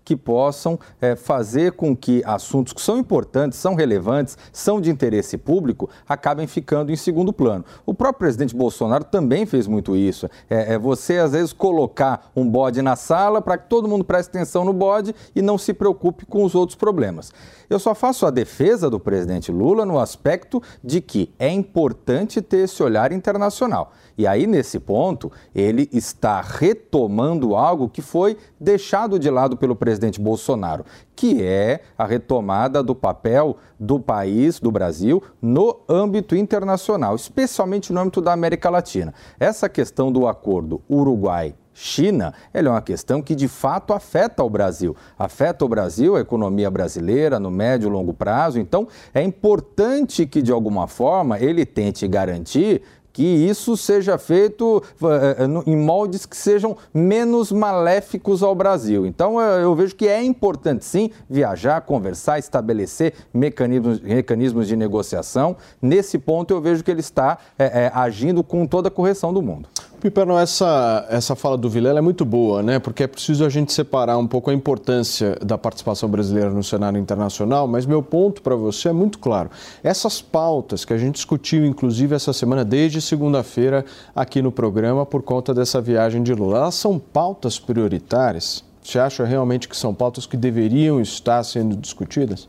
que possam fazer com que assuntos que são importantes, são relevantes, são de interesse público, acabem ficando em segundo plano. O próprio presidente Bolsonaro também fez muito isso. Você, às vezes, colocar um bode na sala para que todo mundo preste atenção no bode e não se preocupe com os outros problemas. Eu só faço a defesa do presidente Lula no aspecto de que é importante ter esse olhar internacional. E aí, nesse ponto, ele está retomando algo que foi deixado de lado pelo presidente Bolsonaro, que é a retomada do papel do país, do Brasil, no âmbito internacional, especialmente no âmbito da América Latina. Essa questão do acordo Uruguai-China, ela é uma questão que de fato afeta o Brasil. Afeta o Brasil, a economia brasileira no médio e longo prazo. Então, é importante que, de alguma forma, ele tente garantir que isso seja feito em moldes que sejam menos maléficos ao Brasil. Então, eu vejo que é importante, sim, viajar, conversar, estabelecer mecanismos de negociação. Nesse ponto, eu vejo que ele está agindo com toda a correção do mundo. Piperno, essa fala do Vilela é muito boa, né? Porque é preciso a gente separar um pouco a importância da participação brasileira no cenário internacional, mas meu ponto para você é muito claro. Essas pautas que a gente discutiu, inclusive, essa semana, desde segunda-feira, aqui no programa, por conta dessa viagem de Lula, elas são pautas prioritárias? Você acha realmente que são pautas que deveriam estar sendo discutidas?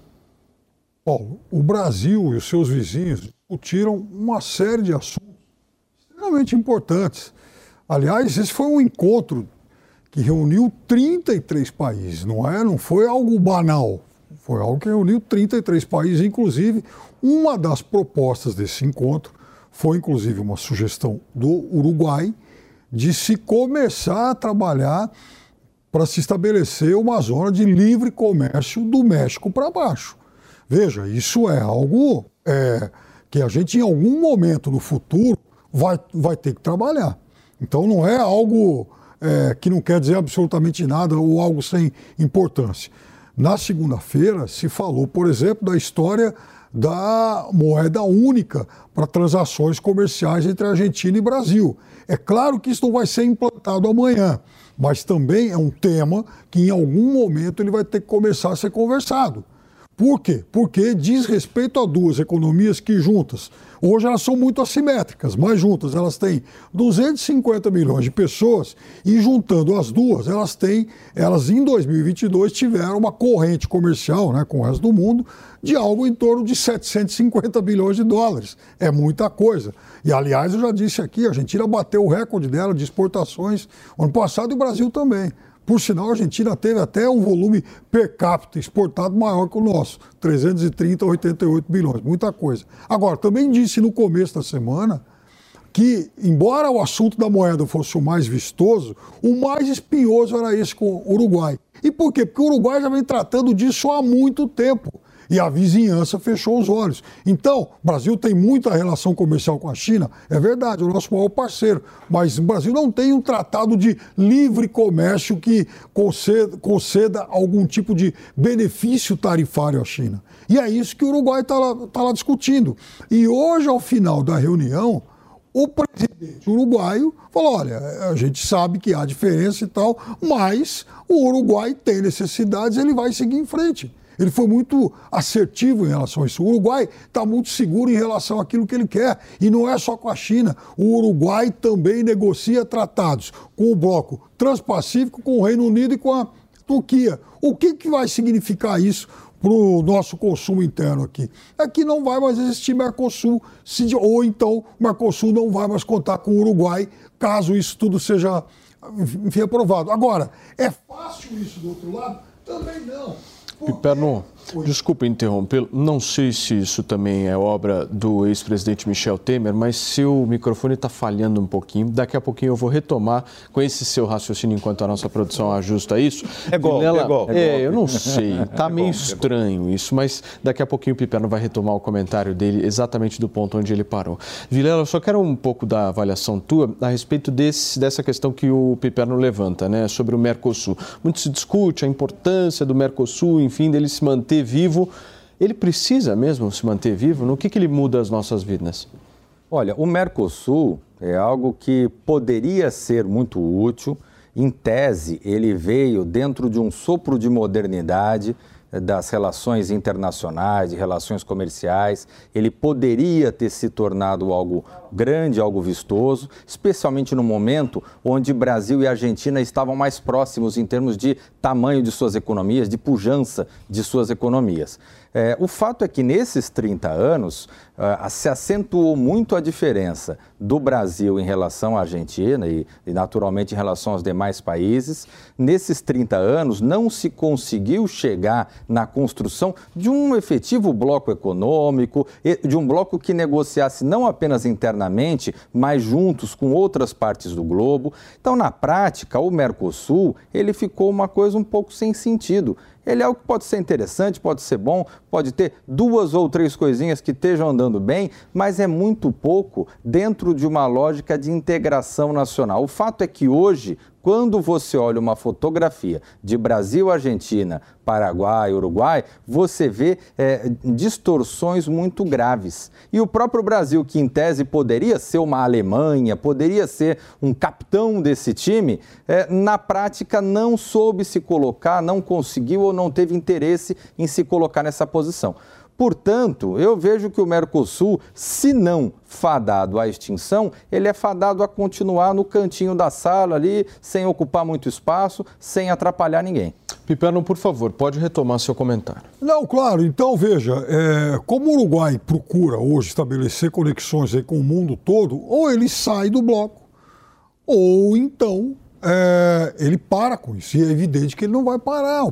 Paulo, o Brasil e os seus vizinhos discutiram uma série de assuntos extremamente importantes. Aliás, esse foi um encontro que reuniu 33 países, não foi algo banal, foi algo que reuniu 33 países, inclusive uma das propostas desse encontro foi inclusive uma sugestão do Uruguai de se começar a trabalhar para se estabelecer uma zona de livre comércio do México para baixo. Veja, isso é algo que a gente em algum momento no futuro vai ter que trabalhar. Então não é algo que não quer dizer absolutamente nada ou algo sem importância. Na segunda-feira se falou, por exemplo, da história da moeda única para transações comerciais entre Argentina e Brasil. É claro que isso não vai ser implantado amanhã, mas também é um tema que em algum momento ele vai ter que começar a ser conversado. Por quê? Porque diz respeito a duas economias que juntas, hoje elas são muito assimétricas, mas juntas elas têm 250 milhões de pessoas e juntando as duas, elas em 2022 tiveram uma corrente comercial, né, com o resto do mundo de algo em torno de 750 bilhões de dólares. É muita coisa. E aliás, eu já disse aqui, a Argentina bateu o recorde dela de exportações ano passado e o Brasil também. Por sinal, a Argentina teve até um volume per capita exportado maior que o nosso, 330 a 88 bilhões, muita coisa. Agora, também disse no começo da semana que, embora o assunto da moeda fosse o mais vistoso, o mais espinhoso era esse com o Uruguai. E por quê? Porque o Uruguai já vem tratando disso há muito tempo. E a vizinhança fechou os olhos. Então, o Brasil tem muita relação comercial com a China, é verdade, é o nosso maior parceiro, mas o Brasil não tem um tratado de livre comércio que conceda algum tipo de benefício tarifário à China. E é isso que o Uruguai está lá discutindo. E hoje, ao final da reunião, o presidente uruguaio falou, olha, a gente sabe que há diferença e tal, mas o Uruguai tem necessidades, ele vai seguir em frente. Ele foi muito assertivo em relação a isso. O Uruguai está muito seguro em relação àquilo que ele quer. E não é só com a China. O Uruguai também negocia tratados com o bloco transpacífico, com o Reino Unido e com a Turquia. O que vai significar isso para o nosso consumo interno aqui? É que não vai mais existir Mercosul, ou então o Mercosul não vai mais contar com o Uruguai, caso isso tudo seja, enfim, aprovado. Agora, é fácil isso do outro lado? Também não. Piperno, desculpa interrompê-lo, não sei se isso também é obra do ex-presidente Michel Temer, mas seu microfone está falhando um pouquinho. Daqui a pouquinho eu vou retomar com esse seu raciocínio enquanto a nossa produção ajusta isso. É golpe. Eu não sei, está meio estranho isso, mas daqui a pouquinho o Piperno vai retomar o comentário dele exatamente do ponto onde ele parou. Vilela, eu só quero um pouco da avaliação tua a respeito dessa questão que o Piperno levanta, né, sobre o Mercosul. Muito se discute a importância do Mercosul, enfim, dele se manter vivo. Ele precisa mesmo se manter vivo? No que ele muda as nossas vidas? Olha, o Mercosul é algo que poderia ser muito útil. em tese, ele veio dentro de um sopro de modernidade das relações internacionais, de relações comerciais. Ele poderia ter se tornado algo grande, algo vistoso, especialmente no momento onde Brasil e Argentina estavam mais próximos em termos de tamanho de suas economias, de pujança de suas economias. O fato é que nesses 30 anos se acentuou muito a diferença do Brasil em relação à Argentina e naturalmente em relação aos demais países. Nesses 30 anos não se conseguiu chegar na construção de um efetivo bloco econômico, de um bloco que negociasse não apenas internamente, mas juntos com outras partes do globo. Então, na prática, o Mercosul, ele ficou uma coisa um pouco sem sentido. Ele é algo que pode ser interessante, pode ser bom, pode ter 2 ou 3 coisinhas que estejam andando bem, mas é muito pouco dentro de uma lógica de integração nacional. O fato é que hoje, quando você olha uma fotografia de Brasil, Argentina, Paraguai, Uruguai, você vê distorções muito graves. E o próprio Brasil, que em tese poderia ser uma Alemanha, poderia ser um capitão desse time, na prática não soube se colocar, não conseguiu ou não teve interesse em se colocar nessa posição. Portanto, eu vejo que o Mercosul, se não fadado à extinção, ele é fadado a continuar no cantinho da sala ali, sem ocupar muito espaço, sem atrapalhar ninguém. Piperno, por favor, pode retomar seu comentário. Não, claro. Então, veja, como o Uruguai procura hoje estabelecer conexões aí com o mundo todo, ou ele sai do bloco, ou então ele para com isso. E é evidente que ele não vai parar.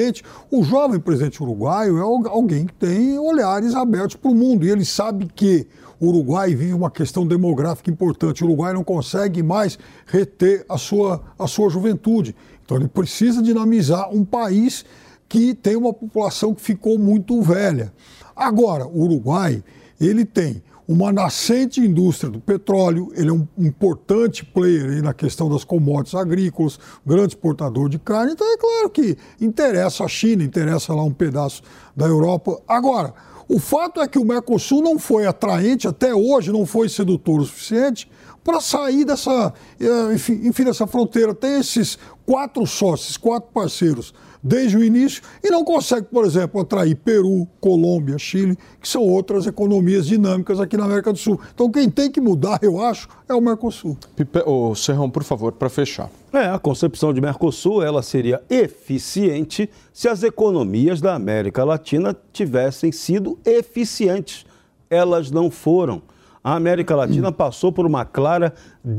O jovem presidente uruguaio é alguém que tem olhares abertos para o mundo. E ele sabe que o Uruguai vive uma questão demográfica importante. O Uruguai não consegue mais reter a sua juventude. Então ele precisa dinamizar um país que tem uma população que ficou muito velha. Agora, o Uruguai, ele tem uma nascente indústria do petróleo, ele é um importante player aí na questão das commodities agrícolas, um grande exportador de carne, então é claro que interessa a China, interessa lá um pedaço da Europa. Agora, o fato é que o Mercosul não foi atraente, até hoje não foi sedutor o suficiente para sair dessa fronteira. Tem esses 4 sócios, 4 parceiros desde o início e não consegue, por exemplo, atrair Peru, Colômbia, Chile, que são outras economias dinâmicas aqui na América do Sul. Então quem tem que mudar, eu acho, é o Mercosul. Serrão, por favor, para fechar. A concepção de Mercosul, ela seria eficiente se as economias da América Latina tivessem sido eficientes. Elas não foram. A América Latina passou por uma clara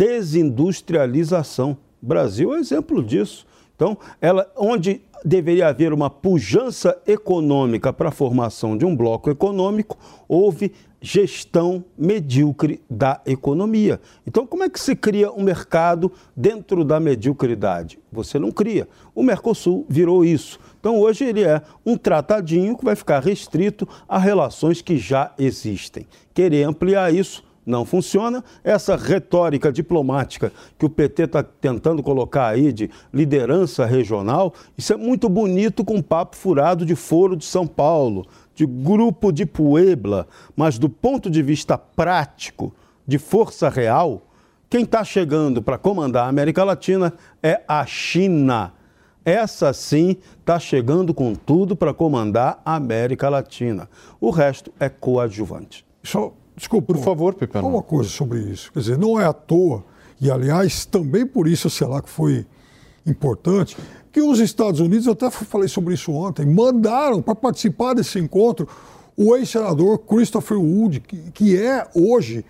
desindustrialização. O Brasil é exemplo disso. Então, onde deveria haver uma pujança econômica para a formação de um bloco econômico, houve gestão medíocre da economia. Então, como é que se cria um mercado dentro da mediocridade? Você não cria. O Mercosul virou isso. Então, hoje ele é um tratadinho que vai ficar restrito a relações que já existem. Querer ampliar isso não funciona. Essa retórica diplomática que o PT está tentando colocar aí de liderança regional, isso é muito bonito com papo furado de Foro de São Paulo, de Grupo de Puebla, mas do ponto de vista prático, de força real, quem está chegando para comandar a América Latina é a China. Essa sim está chegando com tudo para comandar a América Latina. O resto é coadjuvante. Desculpa, por favor, Piperno. Uma coisa sobre isso. Quer dizer, não é à toa, e aliás, também por isso, sei lá, que foi importante, que os Estados Unidos, eu até falei sobre isso ontem, mandaram para participar desse encontro o ex-senador Christopher Wood, que é hoje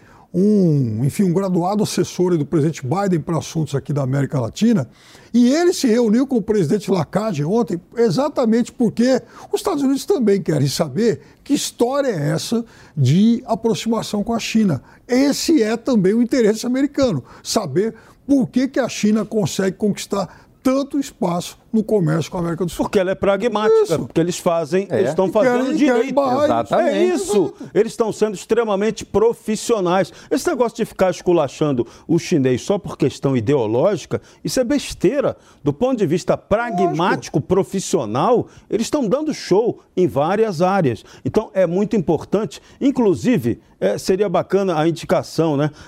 um graduado assessor do presidente Biden para assuntos aqui da América Latina, e ele se reuniu com o presidente Lacalle ontem exatamente porque os Estados Unidos também querem saber que história é essa de aproximação com a China. Esse é também o interesse americano, saber por que a China consegue conquistar tanto espaço no comércio com a América do Sul. Porque ela é pragmática, isso. Porque eles estão fazendo direito. Exatamente. É isso. Eles estão sendo extremamente profissionais. Esse negócio de ficar esculachando o chinês só por questão ideológica, isso é besteira. Do ponto de vista pragmático, profissional, eles estão dando show em várias áreas. Então, é muito importante. Inclusive, seria bacana a indicação, né?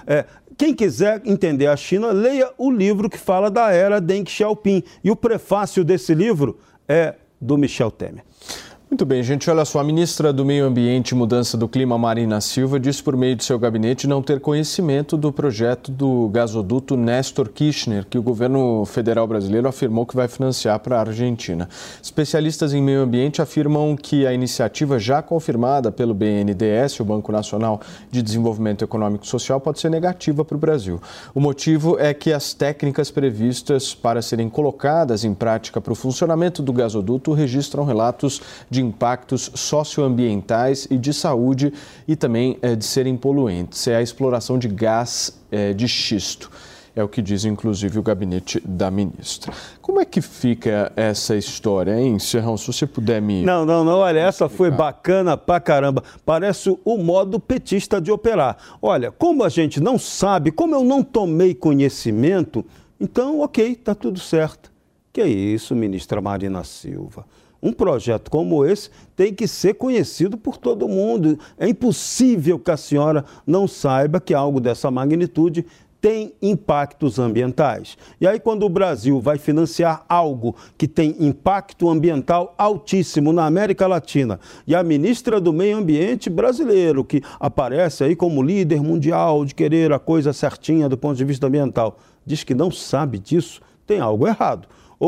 quem quiser entender a China, leia o livro que fala da era Deng Xiaoping. E o prefácio desse livro é do Michel Temer. Muito bem, gente. Olha só, a ministra do Meio Ambiente e Mudança do Clima, Marina Silva, disse por meio de seu gabinete não ter conhecimento do projeto do gasoduto Néstor Kirchner, que o governo federal brasileiro afirmou que vai financiar para a Argentina. Especialistas em meio ambiente afirmam que a iniciativa já confirmada pelo BNDES, o Banco Nacional de Desenvolvimento Econômico e Social, pode ser negativa para o Brasil. O motivo é que as técnicas previstas para serem colocadas em prática para o funcionamento do gasoduto registram relatos de impactos socioambientais e de saúde e também de serem poluentes. É a exploração de gás de xisto. É o que diz, inclusive, o gabinete da ministra. Como é que fica essa história, hein, Serrão? Se você puder me... Não, olha, essa foi bacana pra caramba. Parece o modo petista de operar. Olha, como a gente não sabe, como eu não tomei conhecimento, então, ok, tá tudo certo. Que é isso, ministra Marina Silva? Um projeto como esse tem que ser conhecido por todo mundo. É impossível que a senhora não saiba que algo dessa magnitude tem impactos ambientais. E aí, quando o Brasil vai financiar algo que tem impacto ambiental altíssimo na América Latina, e a ministra do Meio Ambiente brasileiro, que aparece aí como líder mundial de querer a coisa certinha do ponto de vista ambiental, diz que não sabe disso, tem algo errado.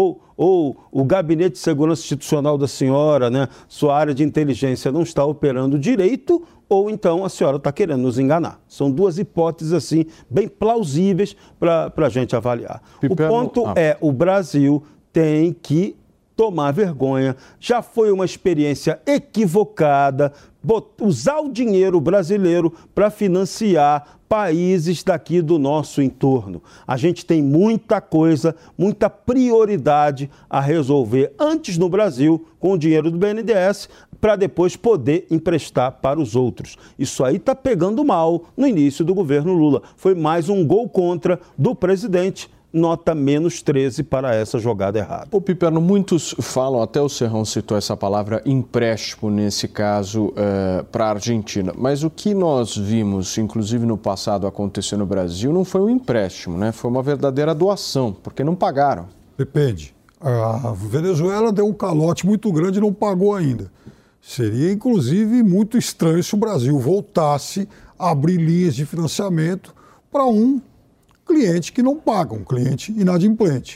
Ou o Gabinete de Segurança Institucional da senhora, né, sua área de inteligência não está operando direito, ou então a senhora está querendo nos enganar. São duas hipóteses, assim, bem plausíveis para a gente avaliar. O ponto é, o Brasil tem que tomar vergonha. Já foi uma experiência equivocada usar o dinheiro brasileiro para financiar países daqui do nosso entorno. A gente tem muita coisa, muita prioridade a resolver antes no Brasil com o dinheiro do BNDES para depois poder emprestar para os outros. Isso aí está pegando mal no início do governo Lula. Foi mais um gol contra do presidente. Nota menos 13 para essa jogada errada. Ô Piperno, muitos falam, até o Serrão citou essa palavra empréstimo nesse caso para a Argentina, mas o que nós vimos, inclusive no passado, acontecer no Brasil não foi um empréstimo, né? Foi uma verdadeira doação, porque não pagaram. Depende. A Venezuela deu um calote muito grande e não pagou ainda. Seria, inclusive, muito estranho se o Brasil voltasse a abrir linhas de financiamento para um cliente que não paga, um cliente inadimplente.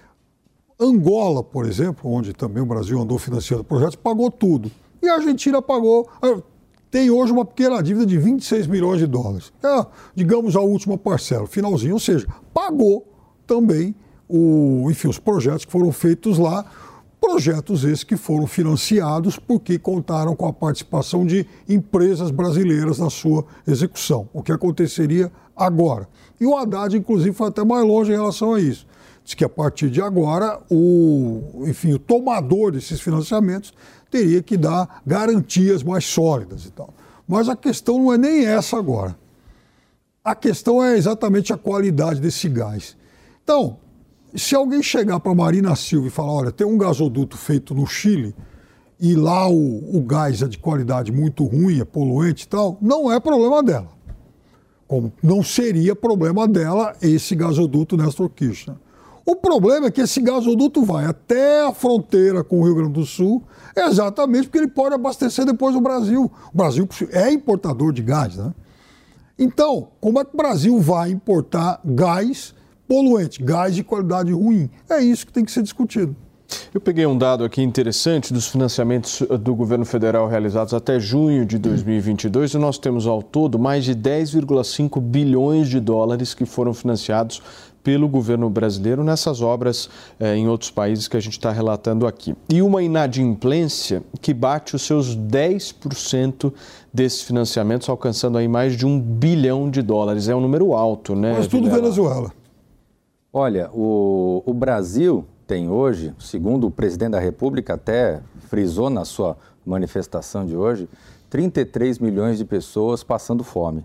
Angola, por exemplo, onde também o Brasil andou financiando projetos, pagou tudo. E a Argentina pagou, tem hoje uma pequena dívida de 26 milhões de dólares. Digamos a última parcela, finalzinho, ou seja, pagou também os projetos que foram feitos lá, projetos esses que foram financiados porque contaram com a participação de empresas brasileiras na sua execução. O que aconteceria agora? E o Haddad, inclusive, foi até mais longe em relação a isso. Diz que a partir de agora, o tomador desses financiamentos teria que dar garantias mais sólidas e tal. Mas a questão não é nem essa agora. A questão é exatamente a qualidade desse gás. Então, se alguém chegar para a Marina Silva e falar, olha, tem um gasoduto feito no Chile e lá o gás é de qualidade muito ruim, é poluente e tal, não é problema dela. Como não seria problema dela esse gasoduto Néstor Kirchner. O problema é que esse gasoduto vai até a fronteira com o Rio Grande do Sul, exatamente porque ele pode abastecer depois o Brasil. O Brasil é importador de gás, né? Então, como é que o Brasil vai importar gás poluente, gás de qualidade ruim? É isso que tem que ser discutido. Eu peguei um dado aqui interessante dos financiamentos do governo federal realizados até junho de 2022 e nós temos ao todo mais de 10,5 bilhões de dólares que foram financiados pelo governo brasileiro nessas obras em outros países que a gente está relatando aqui. E uma inadimplência que bate os seus 10% desses financiamentos, alcançando aí mais de 1 bilhão de dólares. É um número alto, né? Mas tudo Venezuela. Olha, o Brasil tem hoje, segundo o presidente da República até frisou na sua manifestação de hoje, 33 milhões de pessoas passando fome.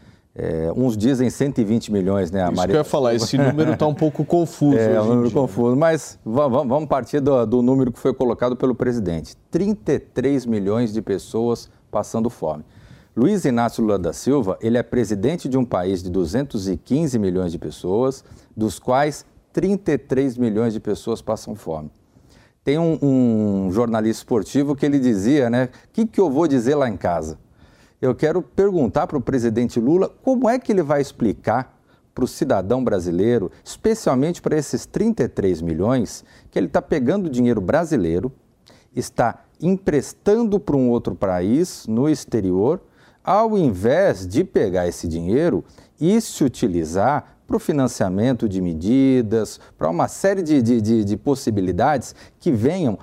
Uns dizem 120 milhões, né? Isso que eu ia falar, esse número está um pouco confuso. É um número confuso, mas vamos partir do número que foi colocado pelo presidente. 33 milhões de pessoas passando fome. Luiz Inácio Lula da Silva, ele é presidente de um país de 215 milhões de pessoas, dos quais 33 milhões de pessoas passam fome. Tem um jornalista esportivo que ele dizia, né, o que eu vou dizer lá em casa? Eu quero perguntar para o presidente Lula como é que ele vai explicar para o cidadão brasileiro, especialmente para esses 33 milhões, que ele está pegando dinheiro brasileiro, está emprestando para um outro país no exterior, ao invés de pegar esse dinheiro e se utilizar para o financiamento de medidas, para uma série de possibilidades que venham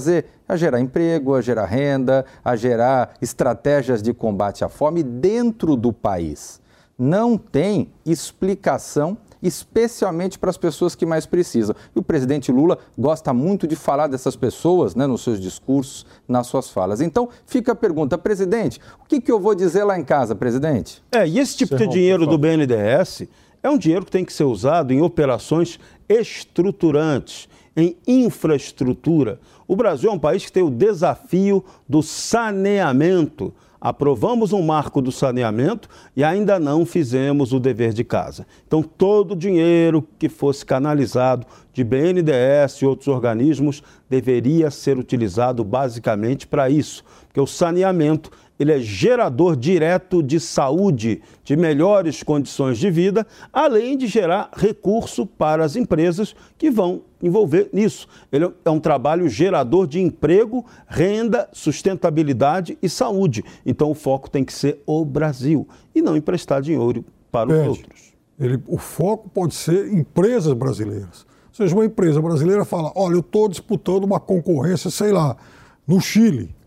a gerar emprego, a gerar renda, a gerar estratégias de combate à fome dentro do país. Não tem explicação, especialmente para as pessoas que mais precisam. E o presidente Lula gosta muito de falar dessas pessoas, né, nos seus discursos, nas suas falas. Então, fica a pergunta, presidente, o que eu vou dizer lá em casa, presidente? E esse tipo de dinheiro do BNDES é um dinheiro que tem que ser usado em operações estruturantes, em infraestrutura. O Brasil é um país que tem o desafio do saneamento. Aprovamos um marco do saneamento e ainda não fizemos o dever de casa. Então, todo o dinheiro que fosse canalizado de BNDES e outros organismos deveria ser utilizado basicamente para isso, porque o saneamento ele é gerador direto de saúde, de melhores condições de vida, além de gerar recurso para as empresas que vão envolver nisso. Ele é um trabalho gerador de emprego, renda, sustentabilidade e saúde. Então o foco tem que ser o Brasil e não emprestar dinheiro para os outros. O foco pode ser empresas brasileiras. Ou seja, uma empresa brasileira fala, olha, eu estou disputando uma concorrência, sei lá, no Chile.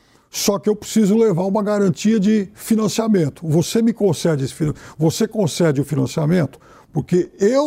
Só que eu preciso levar uma garantia de financiamento. Você me concede você concede o financiamento? Porque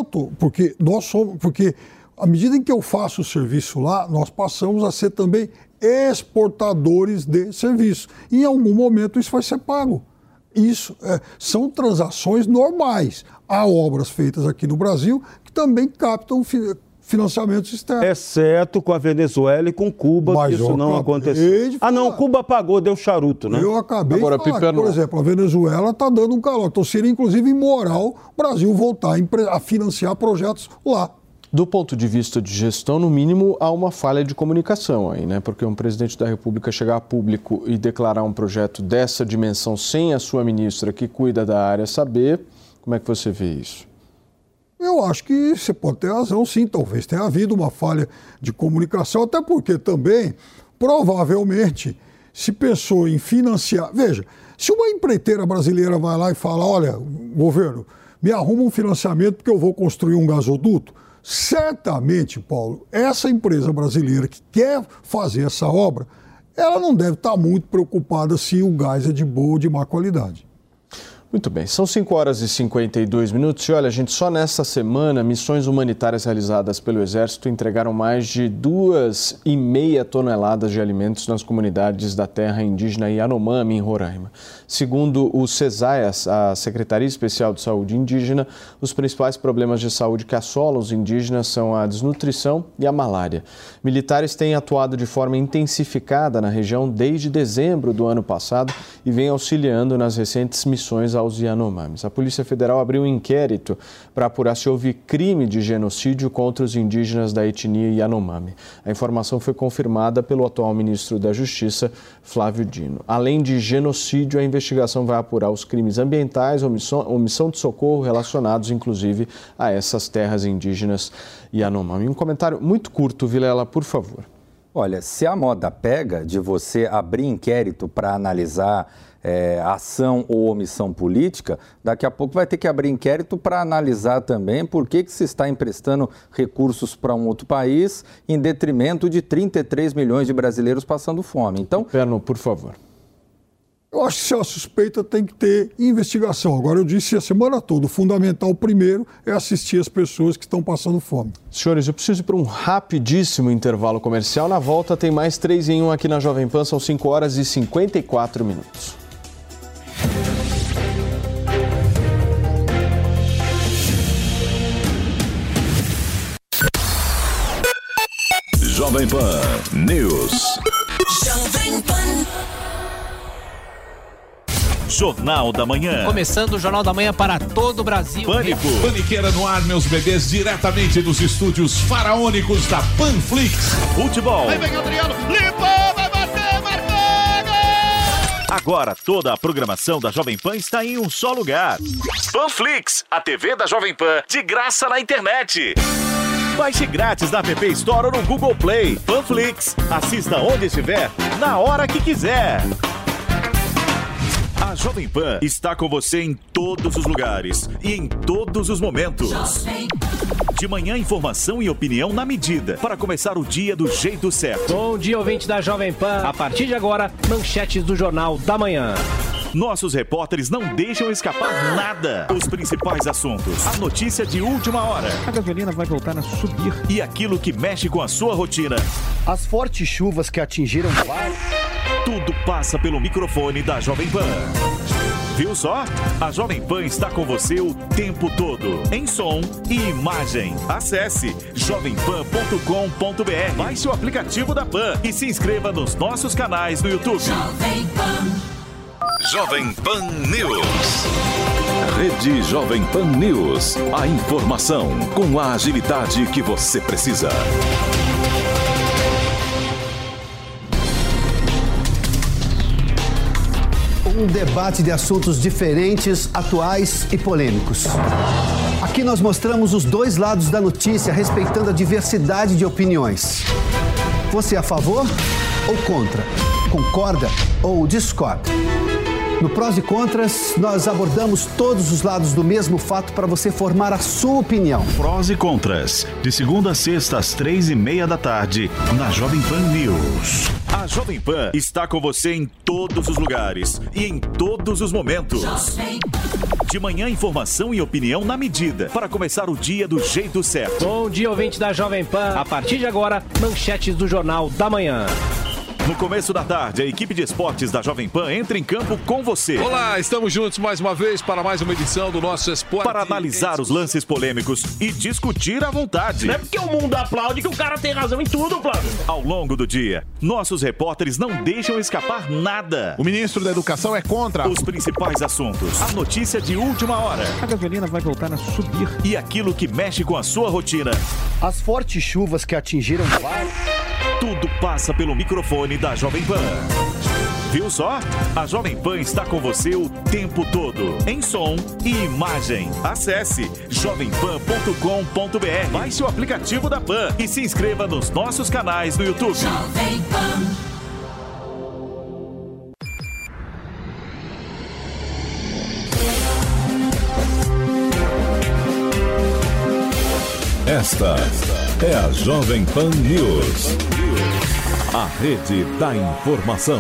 porque à medida em que eu faço o serviço lá, nós passamos a ser também exportadores de serviço. E em algum momento isso vai ser pago. Isso são transações normais. Há obras feitas aqui no Brasil que também captam financiamentos externos. Exceto com a Venezuela e com Cuba, que isso não aconteceu. Não, Cuba pagou, deu charuto, né? Eu acabei de falar que, por exemplo, a Venezuela está dando um calor. Então seria, inclusive, imoral o Brasil voltar a financiar projetos lá. Do ponto de vista de gestão, no mínimo, há uma falha de comunicação aí, né? Porque um presidente da República chegar a público e declarar um projeto dessa dimensão sem a sua ministra que cuida da área saber, como é que você vê isso? Eu acho que você pode ter razão, sim. Talvez tenha havido uma falha de comunicação, até porque também, provavelmente, se pensou em financiar... Veja, se uma empreiteira brasileira vai lá e fala, olha, governo, me arruma um financiamento porque eu vou construir um gasoduto, certamente, Paulo, essa empresa brasileira que quer fazer essa obra, ela não deve estar muito preocupada se o gás é de boa ou de má qualidade. Muito bem, são 5h52 e olha, gente, só nesta semana, missões humanitárias realizadas pelo Exército entregaram mais de 2,5 toneladas de alimentos nas comunidades da terra indígena Yanomami, em Roraima. Segundo o CESAIAS, a Secretaria Especial de Saúde Indígena, os principais problemas de saúde que assolam os indígenas são a desnutrição e a malária. Militares têm atuado de forma intensificada na região desde dezembro do ano passado e vêm auxiliando nas recentes missões aos Yanomamis. A Polícia Federal abriu um inquérito para apurar se houve crime de genocídio contra os indígenas da etnia Yanomami. A informação foi confirmada pelo atual ministro da Justiça, Flávio Dino. Além de genocídio, a investigação vai apurar os crimes ambientais, omissão de socorro relacionados, inclusive, a essas terras indígenas Yanomami. Um comentário muito curto, Vilela, por favor. Olha, se a moda pega de você abrir inquérito para analisar ação ou omissão política, daqui a pouco vai ter que abrir inquérito para analisar também por que se está emprestando recursos para um outro país em detrimento de 33 milhões de brasileiros passando fome. Então, Perno, por favor. Eu acho que se a suspeita tem que ter investigação. Agora, eu disse a semana toda, o fundamental primeiro é assistir as pessoas que estão passando fome. Senhores, eu preciso ir para um rapidíssimo intervalo comercial. Na volta tem mais 3 em 1 aqui na Jovem Pan, são 5h54. Jovem Pan News. Jovem Pan. Jornal da Manhã. Começando o Jornal da Manhã para todo o Brasil. Pânico. Paniqueira no ar, meus bebês, diretamente dos estúdios faraônicos da Panflix. Futebol. Aí vem Adriano, limpou, vai bater, marcou! Agora toda a programação da Jovem Pan está em um só lugar. Panflix, a TV da Jovem Pan, de graça na internet. Baixe grátis na App Store ou no Google Play. Panflix, assista onde estiver, na hora que quiser. A Jovem Pan está com você em todos os lugares e em todos os momentos. De manhã, informação e opinião na medida, para começar o dia do jeito certo. Bom dia, ouvinte da Jovem Pan. A partir de agora, manchetes do Jornal da Manhã. Nossos repórteres não deixam escapar nada. Os principais assuntos, a notícia de última hora. A gasolina vai voltar a subir. E aquilo que mexe com a sua rotina. As fortes chuvas que atingiram Tudo passa pelo microfone da Jovem Pan. Viu só? A Jovem Pan está com você o tempo todo, em som e imagem. Acesse jovempan.com.br, baixe o aplicativo da Pan e se inscreva nos nossos canais no YouTube. Jovem Pan News. Rede Jovem Pan News. A informação com a agilidade que você precisa. Um debate de assuntos diferentes, atuais e polêmicos. Aqui nós mostramos os dois lados da notícia, respeitando a diversidade de opiniões. Você é a favor ou contra? Concorda ou discorda? No Prós e Contras, nós abordamos todos os lados do mesmo fato para você formar a sua opinião. Prós e Contras, de segunda a sexta às 3:30 da tarde, na Jovem Pan News. A Jovem Pan está com você em todos os lugares e em todos os momentos. De manhã, informação e opinião na medida, para começar o dia do jeito certo. Bom dia, ouvinte da Jovem Pan. A partir de agora, manchetes do Jornal da Manhã. No começo da tarde, a equipe de esportes da Jovem Pan entra em campo com você. Olá, estamos juntos mais uma vez para mais uma edição do nosso Esporte. Para analisar os lances polêmicos e discutir à vontade. Não é porque o mundo aplaude que o cara tem razão em tudo, Flávio. Ao longo do dia, nossos repórteres não deixam escapar nada. O ministro da Educação é contra os principais assuntos, a notícia de última hora. A gasolina vai voltar a subir. E aquilo que mexe com a sua rotina. As fortes chuvas que atingiram Tudo passa pelo microfone da Jovem Pan. Viu só? A Jovem Pan está com você o tempo todo, em som e imagem. Acesse jovempan.com.br, baixe o aplicativo da Pan e se inscreva nos nossos canais no YouTube. Jovem Pan. Esta é a Jovem Pan News. A rede da informação.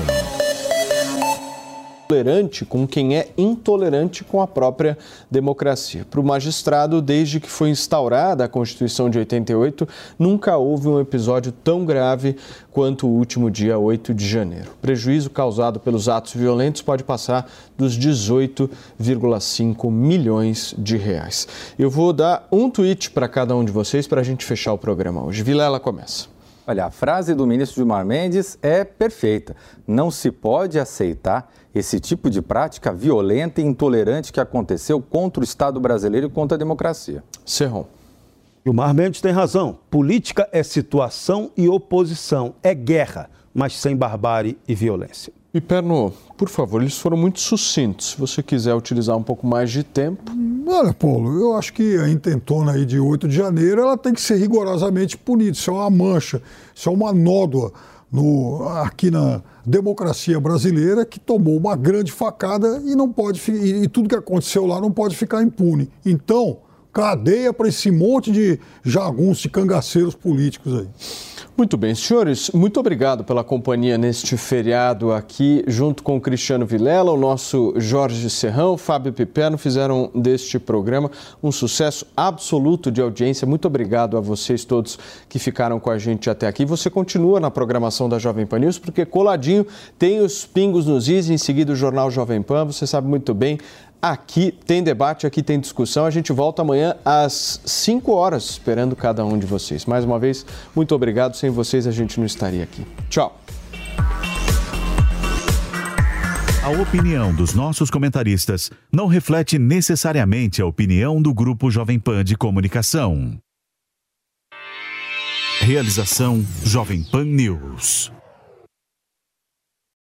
Tolerante com quem é intolerante com a própria democracia. Para o magistrado, desde que foi instaurada a Constituição de 88, nunca houve um episódio tão grave quanto o último dia 8 de janeiro. O prejuízo causado pelos atos violentos pode passar dos 18,5 milhões de reais. Eu vou dar um tweet para cada um de vocês para a gente fechar o programa hoje. Vilela começa. Olha, a frase do ministro Gilmar Mendes é perfeita. Não se pode aceitar esse tipo de prática violenta e intolerante que aconteceu contra o Estado brasileiro e contra a democracia. Serron. Gilmar Mendes tem razão. Política é situação e oposição. É guerra, mas sem barbárie e violência. E Perno, por favor, eles foram muito sucintos. Se você quiser utilizar um pouco mais de tempo. Olha, Paulo, eu acho que a intentona aí de 8 de janeiro, ela tem que ser rigorosamente punida. Isso é uma mancha, isso é uma nódoa aqui na democracia brasileira que tomou uma grande facada e não pode, e tudo que aconteceu lá não pode ficar impune. Então, cadeia para esse monte de jagunços e cangaceiros políticos aí. Muito bem, senhores, muito obrigado pela companhia neste feriado aqui, junto com o Cristiano Vilela, o nosso Jorge Serrão, Fábio Piperno, fizeram deste programa um sucesso absoluto de audiência. Muito obrigado a vocês todos que ficaram com a gente até aqui. Você continua na programação da Jovem Pan News, porque coladinho tem os Pingos nos Is, em seguida o Jornal Jovem Pan, você sabe muito bem. Aqui tem debate, aqui tem discussão. A gente volta amanhã às 5 horas, esperando cada um de vocês. Mais uma vez, muito obrigado. Sem vocês, a gente não estaria aqui. Tchau. A opinião dos nossos comentaristas não reflete necessariamente a opinião do Grupo Jovem Pan de Comunicação. Realização Jovem Pan News.